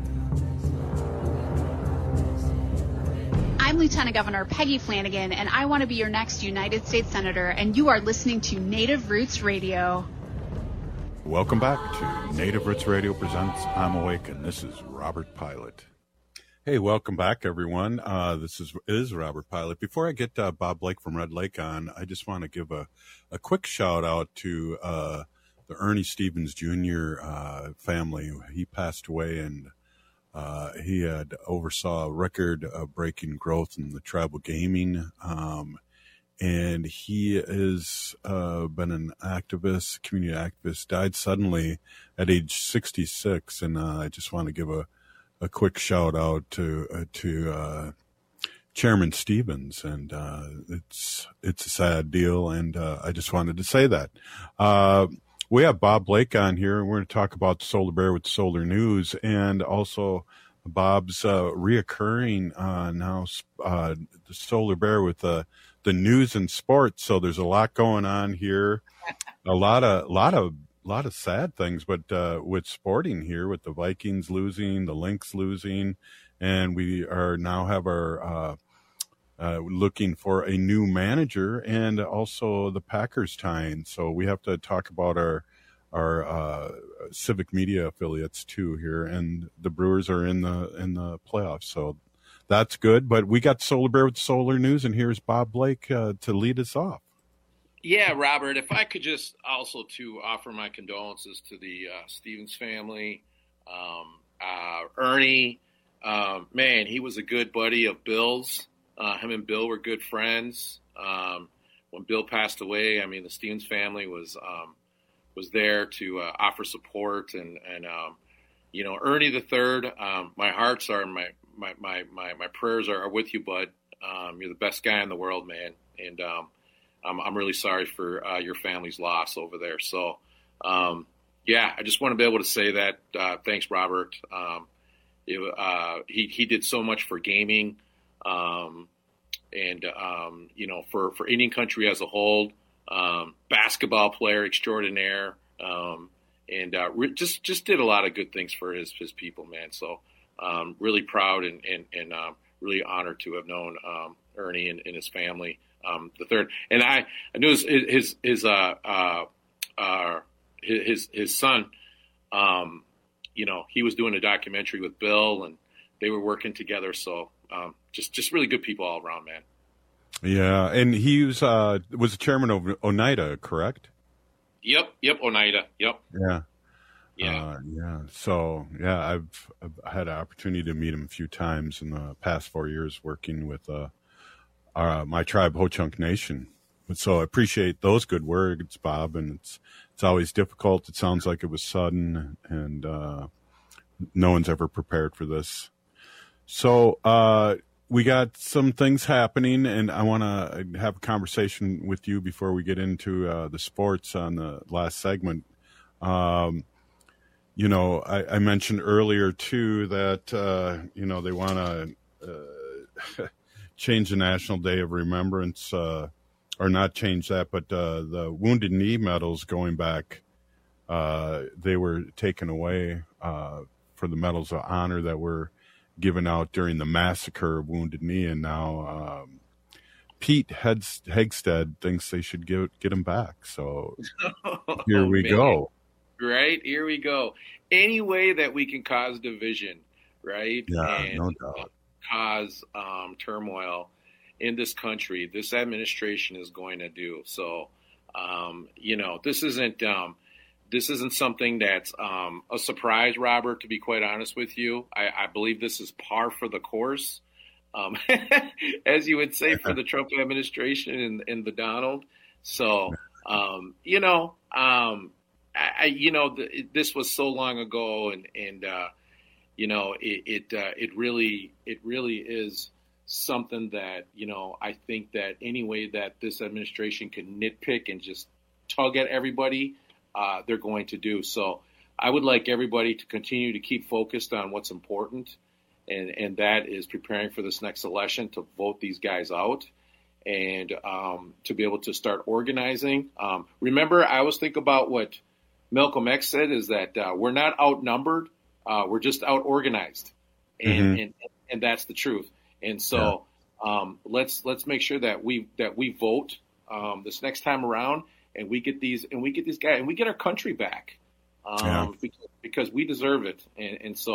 Speaker 10: I'm Lieutenant Governor Peggy Flanagan, and I want to be your next United States Senator, and you are listening to Native Roots Radio.
Speaker 25: Welcome back to Native Roots Radio presents I'm Awake, and this is Robert Pilot. Hey, welcome back, everyone. Uh, this is is Robert Pilot. Before I get uh, Bob Blake from Red Lake on, I just want to give a, a quick shout out to uh, the Ernie Stevens Junior uh, family. He passed away, and uh, he had oversaw record-breaking growth in the tribal gaming. Um, and he has uh, been an activist, community activist, died suddenly at age sixty-six. And uh, I just want to give a a quick shout out to uh, to uh, Chairman Stevens, and uh, it's it's a sad deal, and uh, I just wanted to say that. Uh, we have Bob Blake on here, and we're going to talk about Solar Bear with Solar News, and also Bob's uh, reoccurring uh, now uh, the Solar Bear with the the news and sports. So there's a lot going on here, a lot of lot of. A lot of sad things, but uh, with sporting here, with the Vikings losing, the Lynx losing, and we are now have our uh, uh, looking for a new manager, and also the Packers tying. So we have to talk about our our uh, civic media affiliates too here, and the Brewers are in the in the playoffs, so that's good. But we got Solar Bear with Solar News, and here's Bob Blake uh, to lead us off.
Speaker 6: Yeah, Robert, if I could just also to offer my condolences to the uh, Stevens family, um, uh, Ernie, um, man, he was a good buddy of Bill's. Uh, him and Bill were good friends. Um, when Bill passed away, I mean, the Stevens family was um, was there to uh, offer support, and and um, you know, Ernie the third. Um, my hearts are my my my my, my prayers are, are with you, bud. Um, you're the best guy in the world, man, and um, I'm, I'm really sorry for uh, your family's loss over there. So, um, yeah, I just want to be able to say that. Uh, thanks, Robert. Um, it, uh, he he did so much for gaming, um, and um, you know, for, for Indian country as a whole. Um, basketball player extraordinaire, um, and uh, re- just just did a lot of good things for his his people, man. So, um, really proud and and, and um, really honored to have known um, Ernie and, and his family. Um, the third, and I, I knew his, his, his, uh, uh, uh, his, his son, um, you know, he was doing a documentary with Bill, and they were working together. So, um, just, just really good people all around, man.
Speaker 25: Yeah. And he was, uh, was the chairman of Oneida, correct?
Speaker 6: Yep. Yep. Oneida. Yep.
Speaker 25: Yeah.
Speaker 6: Yeah.
Speaker 25: Uh, yeah. So, yeah, I've, I've had an opportunity to meet him a few times in the past four years working with, uh, Uh, my tribe, Ho Chunk Nation. So I appreciate those good words, Bob. And it's it's always difficult. It sounds like it was sudden, and uh, no one's ever prepared for this. So uh, we got some things happening, and I want to have a conversation with you before we get into uh, the sports on the last segment. Um, you know, I, I mentioned earlier, too, that, uh, you know, they want to uh, change the National Day of Remembrance, uh, or not change that, but uh, the Wounded Knee medals going back, uh, they were taken away uh, for the medals of honor that were given out during the massacre of Wounded Knee, and now um, Pete Heads- Hegstead thinks they should get get them back. So here we
Speaker 6: Man.
Speaker 25: go.
Speaker 6: Right, here we go. Any way that we can cause division, right?
Speaker 25: Yeah,
Speaker 6: and,
Speaker 25: no doubt.
Speaker 6: Cause um, turmoil in this country, this administration is going to do. So, um, you know, this isn't um, this isn't something that's um, a surprise, Robert, to be quite honest with you. I, I believe this is par for the course, um, as you would say, for the Trump administration and, and the Donald. So, um, you know, um, I, I, you know, the, this was so long ago, and, and uh, you know, it it, uh, it really it really is something that, you know, I think that any way that this administration can nitpick and just tug at everybody, uh, they're going to do. So I would like everybody to continue to keep focused on what's important, and, and that is preparing for this next election to vote these guys out, and um, to be able to start organizing. Um, remember, I always think about what Malcolm X said, is that uh, we're not outnumbered. Uh, we're just out organized, and,
Speaker 25: Mm-hmm.
Speaker 6: and and that's the truth. And so um, let's let's make sure that we that we vote um, this next time around, and we get these and we get these guys and we get our country back, um,
Speaker 25: Yeah.
Speaker 6: because, because we deserve it. And, and so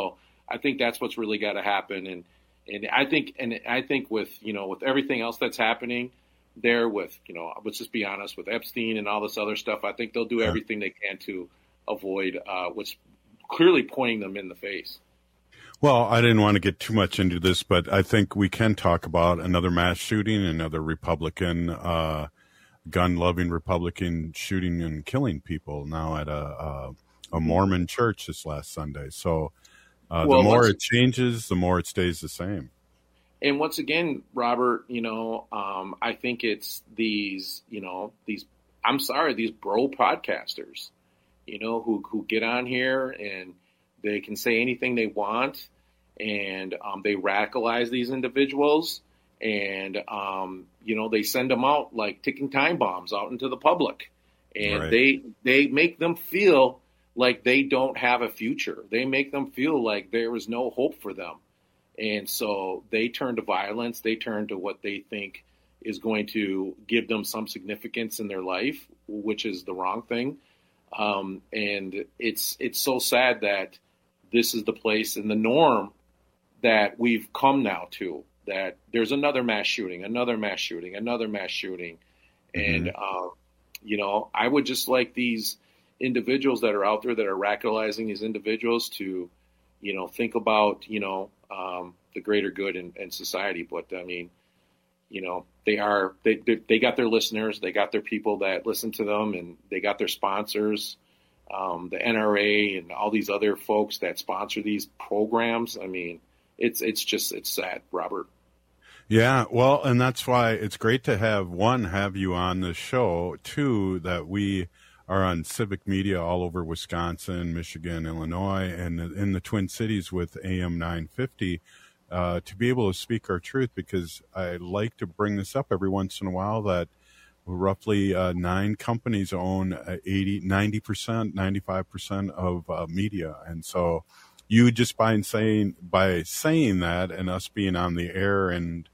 Speaker 6: I think that's what's really got to happen. And and I think and I think with you know with everything else that's happening there, with you know let's just be honest, with Epstein and all this other stuff, I think they'll do
Speaker 25: Yeah.
Speaker 6: everything they can to avoid uh, what's clearly pointing them in the face.
Speaker 25: Well, I didn't want to get too much into this, but I think we can talk about another mass shooting, another Republican, uh, gun-loving Republican shooting and killing people now at a, a, a Mormon church this last Sunday. So uh,
Speaker 6: Well,
Speaker 25: the more
Speaker 6: let's-
Speaker 25: it changes, the more it stays the same.
Speaker 6: And once again, Robert, you know, um, I think it's these, you know, these, I'm sorry, these bro podcasters, you know, who, who get on here and they can say anything they want, and um, they radicalize these individuals, and, um, you know, they send them out like ticking time bombs out into the public, and
Speaker 25: Right.
Speaker 6: they, they make them feel like they don't have a future. They make them feel like there is no hope for them. And so they turn to violence. They turn to what they think is going to give them some significance in their life, which is the wrong thing. Um, and it's it's so sad that this is the place and the norm that we've come now to, that there's another mass shooting, another mass shooting, another mass shooting. And, um, you know, I would just like these individuals that are out there that are radicalizing these individuals to, you know, think about, you know, um, the greater good in, in society. But I mean, you know, they are, they, they, they got their listeners, they got their people that listen to them, and they got their sponsors, um, the N R A and all these other folks that sponsor these programs. I mean, it's, it's just, it's sad, Robert.
Speaker 25: Yeah, well, and that's why it's great to have, one, have you on the show, two, that we are on civic media all over Wisconsin, Michigan, Illinois, and in the Twin Cities with A M nine fifty, uh, to be able to speak our truth, because I like to bring this up every once in a while that roughly uh, nine companies own uh, eighty, ninety percent, ninety-five percent of uh, media. And so you just by saying, by saying that, and us being on the air and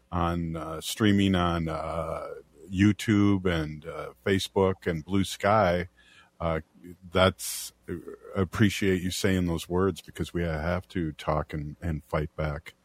Speaker 25: on uh, streaming on uh, YouTube and uh, Facebook and Blue Sky, uh, that's appreciate you saying those words, because we have to talk and, and fight back.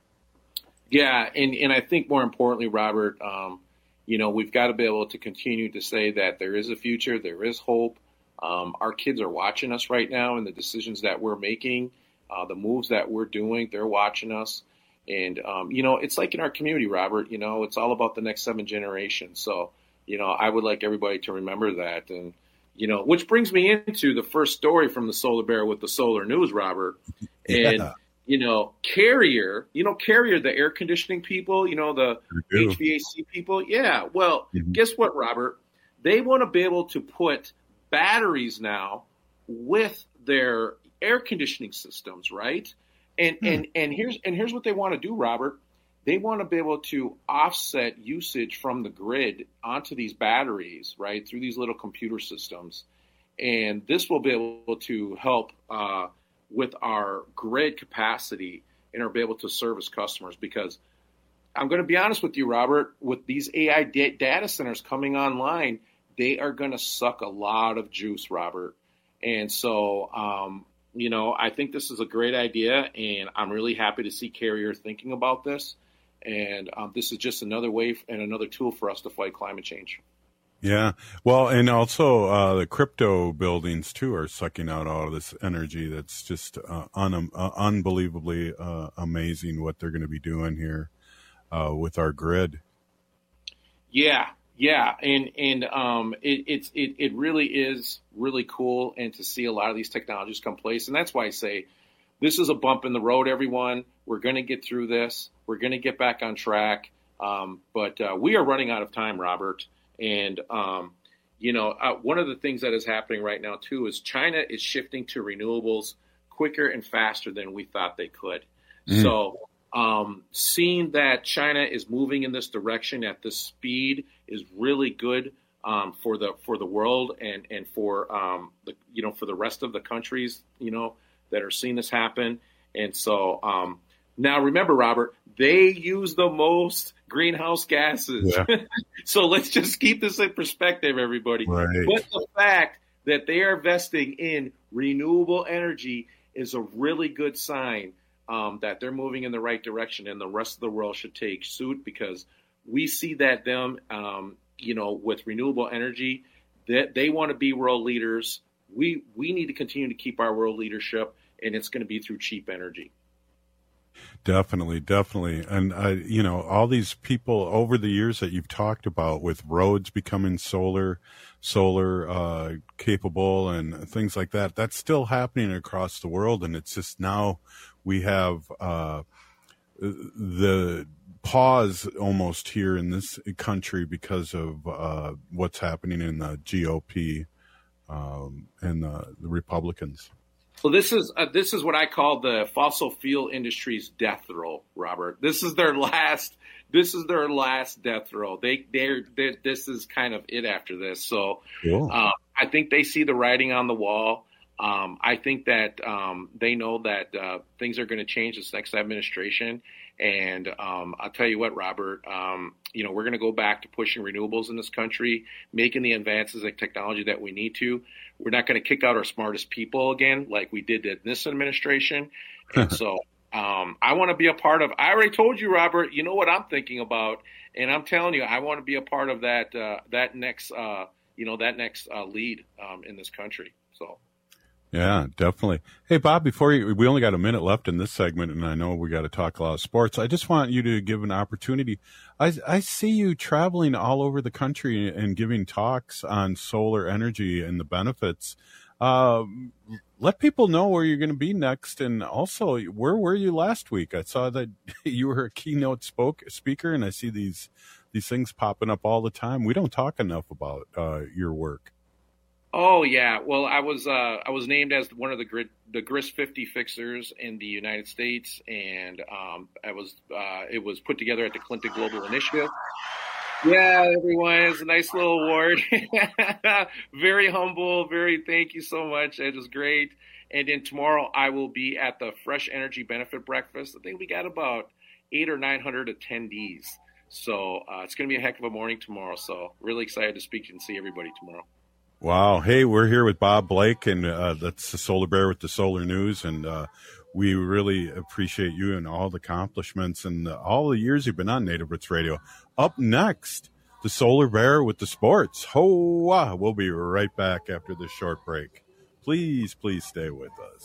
Speaker 6: Yeah, and, and I think more importantly, Robert, um, you know, we've got to be able to continue to say that there is a future, there is hope. Um, our kids are watching us right now, and the decisions that we're making, uh, the moves that we're doing, they're watching us. And, um, you know, it's like in our community, Robert, you know, it's all about the next seven generations. So, you know, I would like everybody to remember that. And, you know, which brings me into the first story from the Solar Bear with the Solar News, Robert. And,
Speaker 25: Yeah.
Speaker 6: you know, Carrier, you know, Carrier, the air conditioning people, you know, the
Speaker 25: do.
Speaker 6: H V A C people. Yeah. Well, guess what, Robert? They want to be able to put batteries now with their air conditioning systems, right? And
Speaker 25: Hmm.
Speaker 6: and and here's and here's what they want to do, Robert. They want to be able to offset usage from the grid onto these batteries, right, through these little computer systems. And this will be able to help uh, with our grid capacity and are be able to service customers. Because I'm going to be honest with you, Robert, with these A I da- data centers coming online, they are going to suck a lot of juice, Robert. And so, um, you know, I think this is a great idea, and I'm really happy to see Carrier thinking about this. And um, this is just another way and another tool for us to fight climate change.
Speaker 25: Yeah. Well, and also uh, the crypto buildings, too, are sucking out all of this energy. That's just uh, un- uh, unbelievably uh, amazing what they're going to be doing here uh, with our grid.
Speaker 6: Yeah, yeah, and and um, it, it's it it really is really cool, and to see a lot of these technologies come place, and that's why I say this is a bump in the road. Everyone, we're going to get through this. We're going to get back on track, um, but uh, we are running out of time, Robert. And um, you know, uh, one of the things that is happening right now too is China is shifting to renewables quicker and faster than we thought they could.
Speaker 25: Mm.
Speaker 6: So. Um, seeing that China is moving in this direction at this speed is really good um, for the for the world and and for um, the you know for the rest of the countries you know that are seeing this happen. And so um, now remember, Robert, they use the most greenhouse gases.
Speaker 25: Yeah.
Speaker 6: So let's just keep this in perspective, everybody.
Speaker 25: Right.
Speaker 6: But the fact that they are investing in renewable energy is a really good sign um, that they're moving in the right direction, and the rest of the world should take suit, because we see that them, um, you know, with renewable energy, that they, they want to be world leaders. We we need to continue to keep our world leadership, and it's going to be through cheap energy.
Speaker 25: Definitely, definitely. And, uh, you know, all these people over the years that you've talked about with roads becoming solar, solar uh, capable and things like that, that's still happening across the world. And it's just now we have uh, the pause almost here in this country because of uh, what's happening in the G O P um, and the, the Republicans.
Speaker 6: Well, this is uh, this is what I call the fossil fuel industry's death row, Robert. This is their last. This is their last death row. They they're, they're this is kind of it after this. So
Speaker 25: cool.
Speaker 6: uh, I think they see the writing on the wall. Um, I think that um, they know that uh, things are going to change this next administration. And um, I'll tell you what, Robert, um, you know, we're going to go back to pushing renewables in this country, making the advances in technology that we need to. We're not going to kick out our smartest people again like we did in this administration. And so um, I want to be a part of – I already told you, Robert, you know what I'm thinking about. And I'm telling you, I want to be a part of that uh, that next, uh, you know, that next uh, lead um, in this country. So.
Speaker 25: Yeah, definitely. Hey, Bob, before you, we only got a minute left in this segment, and I know we got to talk a lot of sports. I just want you to give an opportunity. I, I see you traveling all over the country and giving talks on solar energy and the benefits. Uh, let people know where you're going to be next. And also, where were you last week? I saw that you were a keynote spoke, speaker, and I see these, these things popping up all the time. We don't talk enough about uh, your work.
Speaker 6: Oh yeah, well I was uh, I was named as one of the grid, the GRIS fifty fixers in the United States, and um, I was uh, it was put together at the Clinton Global Initiative. Yeah, everyone, it's a nice little award. Very humble, very thank you so much. It was great. And then tomorrow I will be at the Fresh Energy Benefit Breakfast. I think we got about eight or nine hundred attendees, so uh, it's going to be a heck of a morning tomorrow. So really excited to speak and see everybody tomorrow.
Speaker 25: Wow. Hey, we're here with Bob Blake, and uh, that's the Solar Bear with the Solar News. And uh, we really appreciate you and all the accomplishments and uh, all the years you've been on Native Roots Radio. Up next, the Solar Bear with the Sports. Ho-wah. We'll be right back after this short break. Please, please stay with us.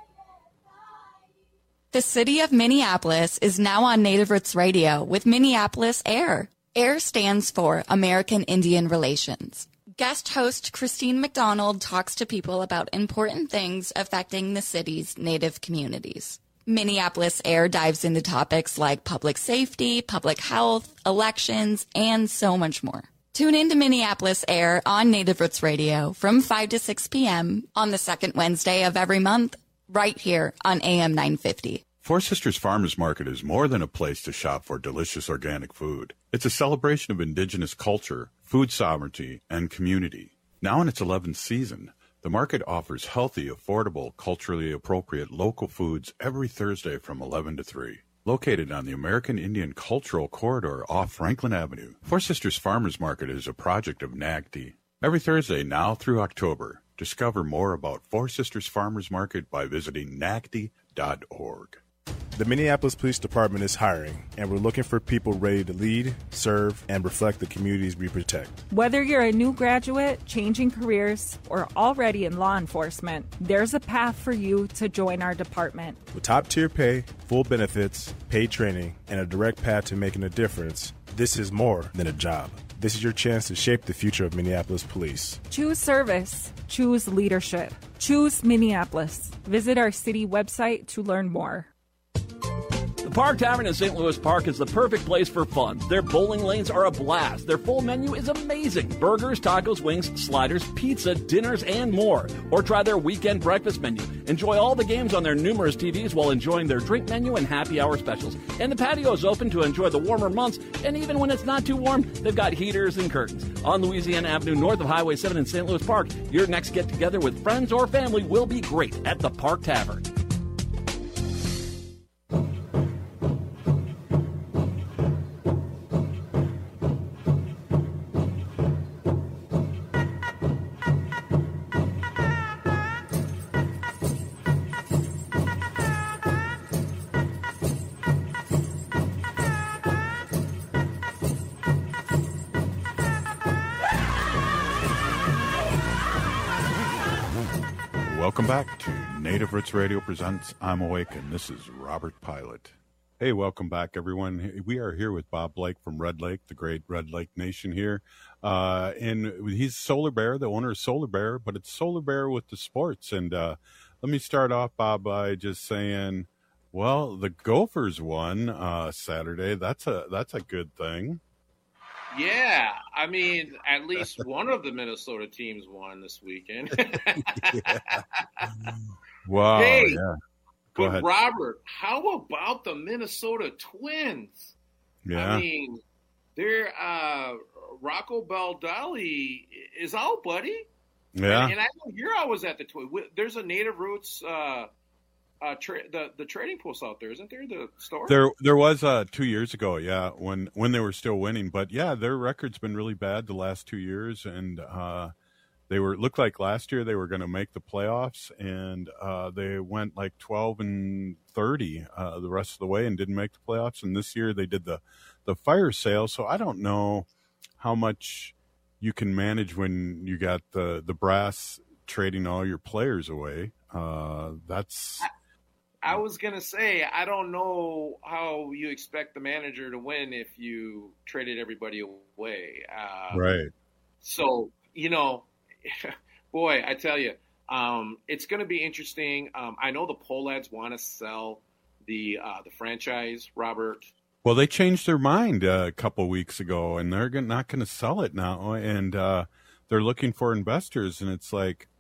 Speaker 7: The city of Minneapolis is now on Native Roots Radio with Minneapolis AIR. AIR stands for American Indian Relations. Guest host Christine McDonald talks to people about important things affecting the city's Native communities. Minneapolis AIR dives into topics like public safety, public health, elections, and so much more. Tune in to Minneapolis AIR on Native Roots Radio from five to six p.m. on the second Wednesday of every month, right here on A M nine fifty.
Speaker 25: Four Sisters Farmers Market is more than a place to shop for delicious organic food. It's a celebration of indigenous culture, food sovereignty, and community. Now in its eleventh season, the market offers healthy, affordable, culturally appropriate local foods every Thursday from eleven to three. Located on the American Indian Cultural Corridor off Franklin Avenue, Four Sisters Farmers Market is a project of N A C D. Every Thursday now through October, discover more about Four Sisters Farmers Market by visiting N A C D dot org.
Speaker 5: The Minneapolis Police Department is hiring, and we're looking for people ready to lead, serve, and reflect the communities we protect.
Speaker 8: Whether you're a new graduate, changing careers, or already in law enforcement, there's a path for you to join our department.
Speaker 5: With top-tier pay, full benefits, paid training, and a direct path to making a difference, this is more than a job. This is your chance to shape the future of Minneapolis police.
Speaker 8: Choose service. Choose leadership. Choose Minneapolis. Visit our city website to learn more.
Speaker 20: The Park Tavern in Saint Louis Park is the perfect place for fun. Their bowling lanes are a blast. Their full menu is amazing. Burgers, tacos, wings, sliders, pizza, dinners, and more. Or try their weekend breakfast menu. Enjoy all the games on their numerous T Vs while enjoying their drink menu and happy hour specials. And the patio is open to enjoy the warmer months. And even when it's not too warm, they've got heaters and curtains. On Louisiana Avenue, north of Highway seven in Saint Louis Park, your next get-together with friends or family will be great at the Park Tavern.
Speaker 25: Welcome back to Native Roots Radio Presents I'm Awake, and this is Robert Pilot. Hey, welcome back, everyone. We are here with Bob Blake from Red Lake, the great Red Lake Nation here. Uh, and he's Solar Bear, the owner of Solar Bear, but it's Solar Bear with the sports. And uh, let me start off, Bob, by just saying, well, the Gophers won uh, Saturday. That's a that's a good thing.
Speaker 6: Yeah, I mean, at least one of the Minnesota teams won this weekend.
Speaker 25: Wow.
Speaker 6: Hey,
Speaker 25: yeah. Go
Speaker 6: but
Speaker 25: ahead.
Speaker 6: Robert, how about the Minnesota Twins?
Speaker 25: Yeah.
Speaker 6: I mean, they're uh, Rocco Baldelli is out, buddy.
Speaker 25: Yeah.
Speaker 6: And, and I know you're always at the Twins. There's a Native Roots uh, uh, tra- the the trading post out there, isn't there? The store.
Speaker 25: There, there was uh, two years ago, yeah, when when they were still winning. But yeah, their record's been really bad the last two years, and uh, they were looked like last year they were going to make the playoffs, and uh, they went like twelve and thirty uh, the rest of the way and didn't make the playoffs. And this year they did the the fire sale, so I don't know how much you can manage when you got the the brass trading all your players away. Uh, that's.
Speaker 6: I was going to say, I don't know how you expect the manager to win if you traded everybody away. Uh,
Speaker 25: right.
Speaker 6: So, you know, boy, I tell you, um, it's going to be interesting. Um, I know the Pohlads want to sell the uh, the franchise, Robert.
Speaker 25: Well, they changed their mind uh, a couple of weeks ago, and they're gonna, not going to sell it now, and uh, they're looking for investors, and it's like,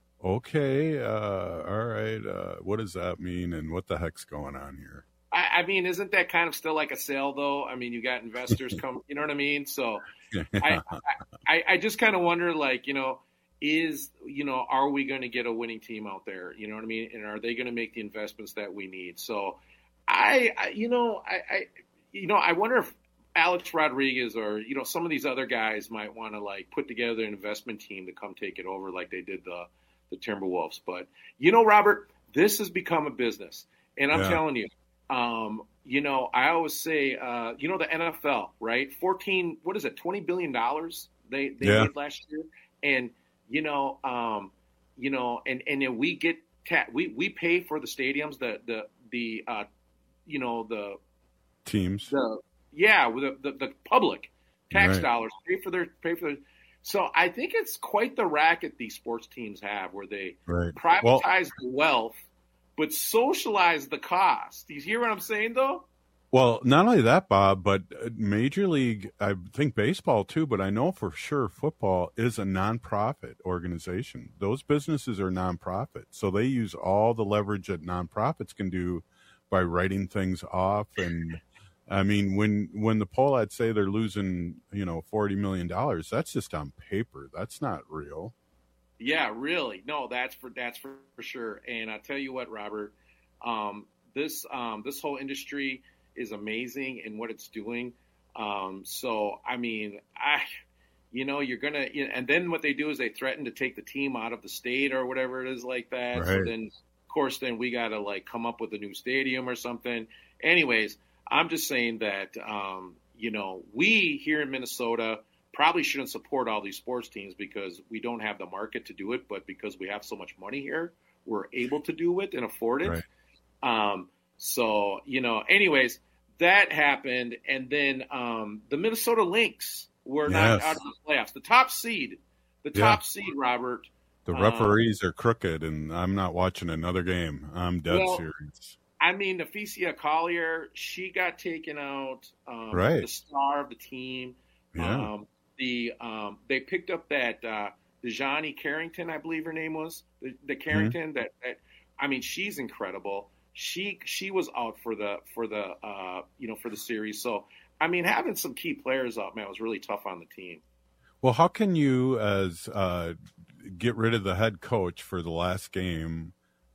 Speaker 25: okay, uh, all right, uh, what does that mean, and what the heck's going on here?
Speaker 6: I, I mean, isn't that kind of still like a sale, though? I mean, you got investors come, you know what I mean? So I, I, I just kind of wonder, like, you know, is, you know, are we going to get a winning team out there? You know what I mean? And are they going to make the investments that we need? So I, I you know, I, I, you know, I wonder if Alex Rodriguez or, you know, some of these other guys might want to, like, put together an investment team to come take it over like they did the the Timberwolves. But, you know, Robert, this has become a business. And I'm
Speaker 25: Yeah.
Speaker 6: telling you, um, you know, I always say, uh, you know, the N F L, right? fourteen, what is it, twenty billion dollars they, they
Speaker 25: Yeah.
Speaker 6: made last year. And, you know, um, you know, and, and then we get, ta- we, we pay for the stadiums, the, the, the, uh, you know, the,
Speaker 25: Teams.
Speaker 6: the, yeah, with the, the, the public tax
Speaker 25: Right.
Speaker 6: dollars pay for their, pay for their, so I think it's quite the racket these sports teams have where they
Speaker 25: Right.
Speaker 6: privatize
Speaker 25: Well-
Speaker 6: the wealth, but socialize the cost. Do you hear what I'm saying, though?
Speaker 25: Well, not only that, Bob, but Major League, I think baseball too, but I know for sure football is a nonprofit organization. Those businesses are nonprofit. So they use all the leverage that nonprofits can do by writing things off. And I mean, when when the Pohlads say they're losing, you know, forty million dollars, that's just on paper. That's not real.
Speaker 6: Yeah, really. No, that's for that's for, for sure. And I tell you what, Robert, um, this um, this whole industry is amazing in what it's doing. Um, so, I mean, I, you know, you're gonna, you know, and then what they do is they threaten to take the team out of the state or whatever it is like that. So
Speaker 25: Right.
Speaker 6: then, of course, then we got to like come up with a new stadium or something. Anyways, I'm just saying that, um, you know, we here in Minnesota probably shouldn't support all these sports teams because we don't have the market to do it, but because we have so much money here, we're able to do it and afford it.
Speaker 25: Right.
Speaker 6: Um, so, you know, anyways, that happened. And then um, the Minnesota Lynx were not
Speaker 25: Yes.
Speaker 6: out of the playoffs. The top seed, the
Speaker 25: Yeah.
Speaker 6: top seed, Robert.
Speaker 25: The
Speaker 6: um,
Speaker 25: referees are crooked, and I'm not watching another game. I'm dead
Speaker 6: Well,
Speaker 25: serious.
Speaker 6: I mean, Neficia Collier, she got taken out. Um,
Speaker 25: Right.
Speaker 6: The star of the team.
Speaker 25: Yeah.
Speaker 6: Um, the um, they picked up that uh, Dejani Carrington, I believe her name was the, the Carrington. That, that I mean, she's incredible. She she was out for the for the uh, you know for the series. So I mean, having some key players out, man, was really tough on the team.
Speaker 25: Well, how can you, as uh, get rid of the head coach for the last game,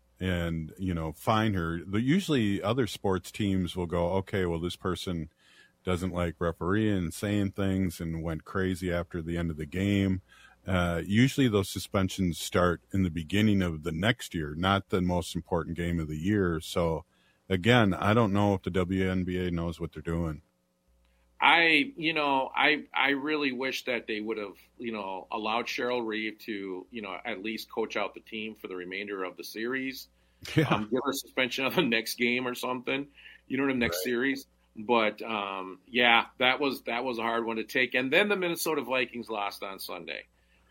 Speaker 25: and you know, fine her? The, usually, other sports teams will go, okay, well, this person doesn't like refereeing and saying things, and went crazy after the end of the game. Uh, usually, those suspensions start in the beginning of the next year, not the most important game of the year. So, again, I don't know if the W N B A knows what they're doing.
Speaker 6: I, you know, I I really wish that they would have, you know, allowed Cheryl Reeve to, you know, at least coach out the team for the remainder of the series.
Speaker 25: Yeah.
Speaker 6: Um, give her a suspension of the next game or something, you know, the next
Speaker 25: Right.
Speaker 6: series. But um, yeah, that was that was a hard one to take. And then the Minnesota Vikings lost on Sunday.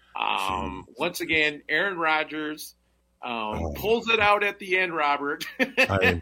Speaker 6: Um, once again, Aaron Rodgers um,
Speaker 25: Oh.
Speaker 6: pulls it out at the end. Robert.
Speaker 25: I,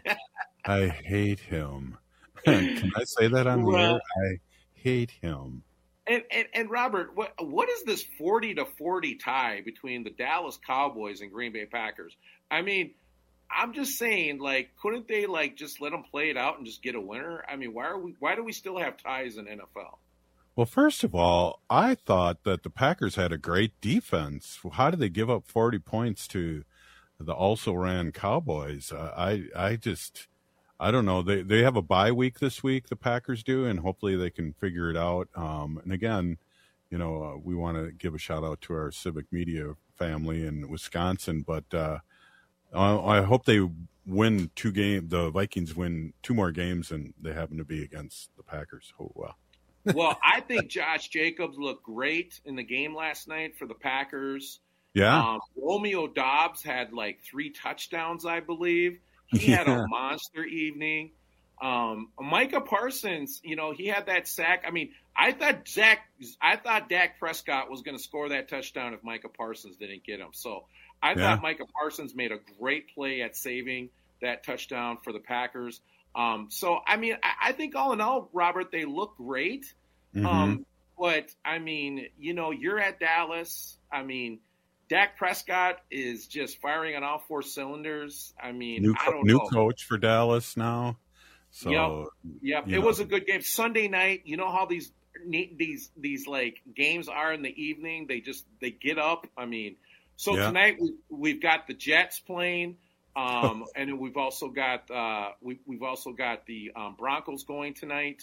Speaker 25: I hate him. Can I say that on the
Speaker 6: Well-
Speaker 25: air? I hate him.
Speaker 6: And, and and Robert, what what is this forty to forty tie between the Dallas Cowboys and Green Bay Packers? I mean, I'm just saying, like, couldn't they like just let them play it out and just get a winner? I mean, why are we? Why do we still have ties in N F L?
Speaker 25: Well, first of all, I thought that the Packers had a great defense. How did they give up forty points to the also ran Cowboys? Uh, I I just I don't know. They they have a bye week this week, the Packers do, and hopefully they can figure it out. Um, and again, you know, uh, we want to give a shout out to our Civic Media family in Wisconsin, but uh, I, I hope they win two games. The Vikings win two more games, and they happen to be against the Packers. Oh well.
Speaker 6: Well, I think Josh Jacobs looked great in the game last night for the Packers.
Speaker 25: Yeah.
Speaker 6: Um, Romeo Doubs had like three touchdowns, I believe. He had
Speaker 25: Yeah.
Speaker 6: a monster evening. Um, Micah Parsons, you know, he had that sack. I mean, I thought Zach, I thought Dak Prescott was going to score that touchdown if Micah Parsons didn't get him. So I
Speaker 25: Yeah.
Speaker 6: thought Micah Parsons made a great play at saving that touchdown for the Packers. Um, so, I mean, I, I think all in all, Robert, they look great.
Speaker 25: Mhm.
Speaker 6: Um, but, I mean, you know, you're at Dallas. I mean, Dak Prescott is just firing on all four cylinders. I mean,
Speaker 25: New
Speaker 6: I
Speaker 25: co-
Speaker 6: don't
Speaker 25: new
Speaker 6: know.
Speaker 25: coach for Dallas now. So
Speaker 6: Yep. Yep.
Speaker 25: you
Speaker 6: It
Speaker 25: know.
Speaker 6: was a good game. Sunday night, you know how these neat, these these like games are in the evening. They just they get up. I mean, so
Speaker 25: Yeah.
Speaker 6: tonight we, we've got the Jets playing, um, and then we've also got uh, we, we've also got the um, Broncos going tonight.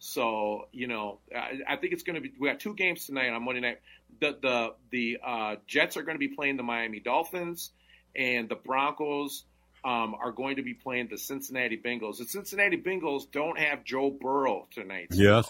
Speaker 6: So you know, I, I think it's going to be. We got two games tonight on Monday night. The the the uh, Jets are going to be playing the Miami Dolphins, and the Broncos um, are going to be playing the Cincinnati Bengals. The Cincinnati Bengals don't have Joe Burrow tonight.
Speaker 25: Yes,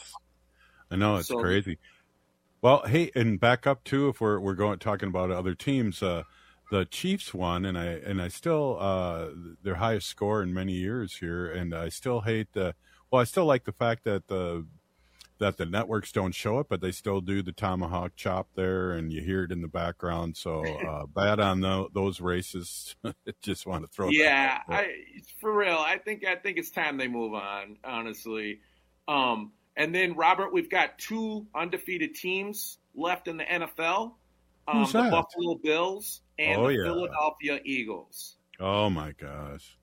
Speaker 25: I know it's
Speaker 6: So-
Speaker 25: crazy. Well, hey, and back up too. If we're we're going talking about other teams, uh, the Chiefs won, and I and I still uh, their highest score in many years here, and I still hate the. Well, I still like the fact that the that the networks don't show it, but they still do the tomahawk chop there, and you hear it in the background. So uh, bad on tho- those races. Just want to throw. that
Speaker 6: Yeah,
Speaker 25: out there.
Speaker 6: I for real. I think I think it's time they move on. Honestly, um, and then Robert, we've got two undefeated teams left in the N F L: um,
Speaker 25: Who's
Speaker 6: the
Speaker 25: that?
Speaker 6: Buffalo Bills and
Speaker 25: Oh,
Speaker 6: the
Speaker 25: yeah.
Speaker 6: Philadelphia Eagles.
Speaker 25: Oh my gosh.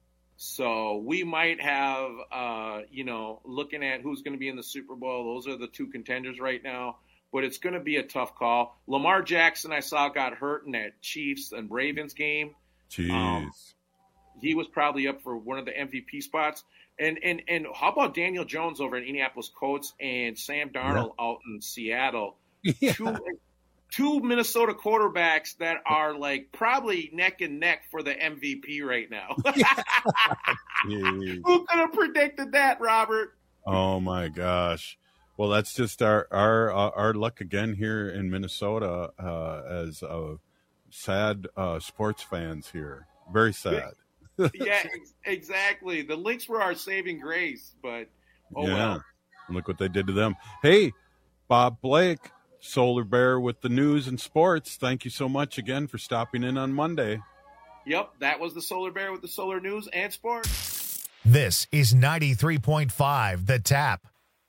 Speaker 6: So we might have, uh, you know, looking at who's going to be in the Super Bowl. Those are the two contenders right now. But it's going to be a tough call. Lamar Jackson, I saw, got hurt in that Chiefs and Ravens game.
Speaker 25: Jeez.
Speaker 6: Um, he was probably up for one of the M V P spots. And and and how about Daniel Jones over in Indianapolis Colts and Sam Darnold out in Seattle? Two, two Minnesota quarterbacks that are like probably neck and neck for the M V P right now.
Speaker 25: Jeez.
Speaker 6: Who could have predicted that, Robert?
Speaker 25: Oh my gosh. Well, that's just our our uh, our luck again here in Minnesota uh, as uh, sad uh, sports fans here. Very sad.
Speaker 6: Yeah, ex- exactly. The Lynx were our saving grace, but oh
Speaker 25: yeah.
Speaker 6: well.
Speaker 25: And look what they did to them. Hey, Bob Blake, Solar Bear with the news and sports. Thank you so much again for stopping in on Monday.
Speaker 6: Yep, that was the Solar Bear with the Solar News and Sports.
Speaker 2: This is ninety-three point five The Tap.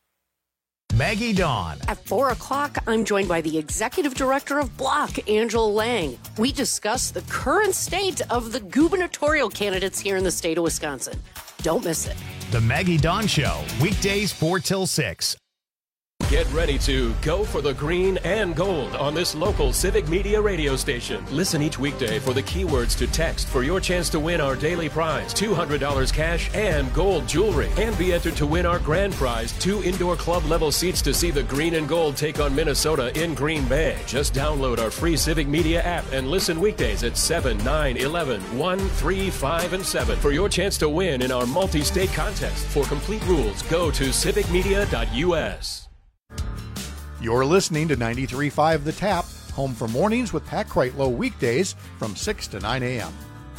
Speaker 2: Maggie Dawn.
Speaker 4: At four o'clock, I'm joined by the Executive Director of Block, Angela Lang. We discuss the current state of the gubernatorial candidates here in the state of Wisconsin. Don't miss it.
Speaker 2: The Maggie Dawn Show, weekdays four till six.
Speaker 9: Get ready to go for the green and gold on this local Civic Media radio station. Listen each weekday for the keywords to text for your chance to win our daily prize, two hundred dollars cash and gold jewelry. And be entered to win our grand prize, two indoor club level seats to see the green and gold take on Minnesota in Green Bay. Just download our free Civic Media app and listen weekdays at seven, nine, eleven, one, three, five, and seven for your chance to win in our multi-state contest. For complete rules, go to civic media dot U S.
Speaker 12: You're listening to ninety-three point five The Tap, home for mornings with Pat Kreitlow weekdays from six to nine a.m.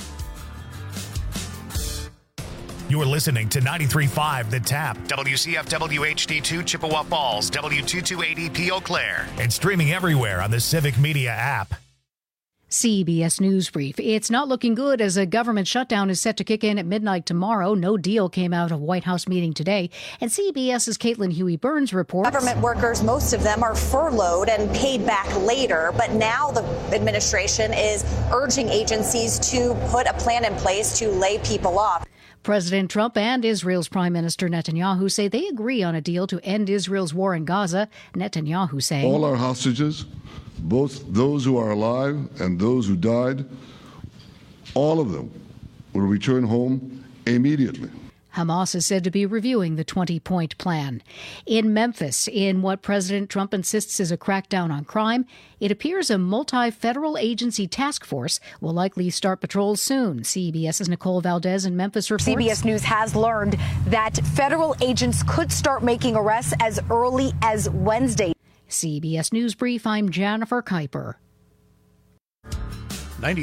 Speaker 2: You're listening to ninety-three point five The Tap, W C F W H D two Chippewa Falls, W two two eight E P Eau Claire, and streaming everywhere on the Civic Media app.
Speaker 3: C B S News Brief. It's not looking good as a government shutdown is set to kick in at midnight tomorrow. No deal came out of a White House meeting today. And CBS's Caitlin Huey-Burns reports.
Speaker 11: Government workers, most of them are furloughed and paid back later. But now the administration is urging agencies to put a plan in place to lay people off.
Speaker 3: President Trump and Israel's Prime Minister Netanyahu say they agree on a deal to end Israel's war in Gaza. Netanyahu saying,
Speaker 21: all our hostages, both those who are alive and those who died, all of them will return home immediately.
Speaker 3: Hamas is said to be reviewing the twenty-point plan. In Memphis, in what President Trump insists is a crackdown on crime, it appears a multi-federal agency task force will likely start patrols soon. CBS's Nicole Valdez in Memphis reports.
Speaker 22: C B S News has learned that federal agents could start making arrests as early as Wednesday.
Speaker 3: C B S News Brief, I'm Jennifer Kuiper.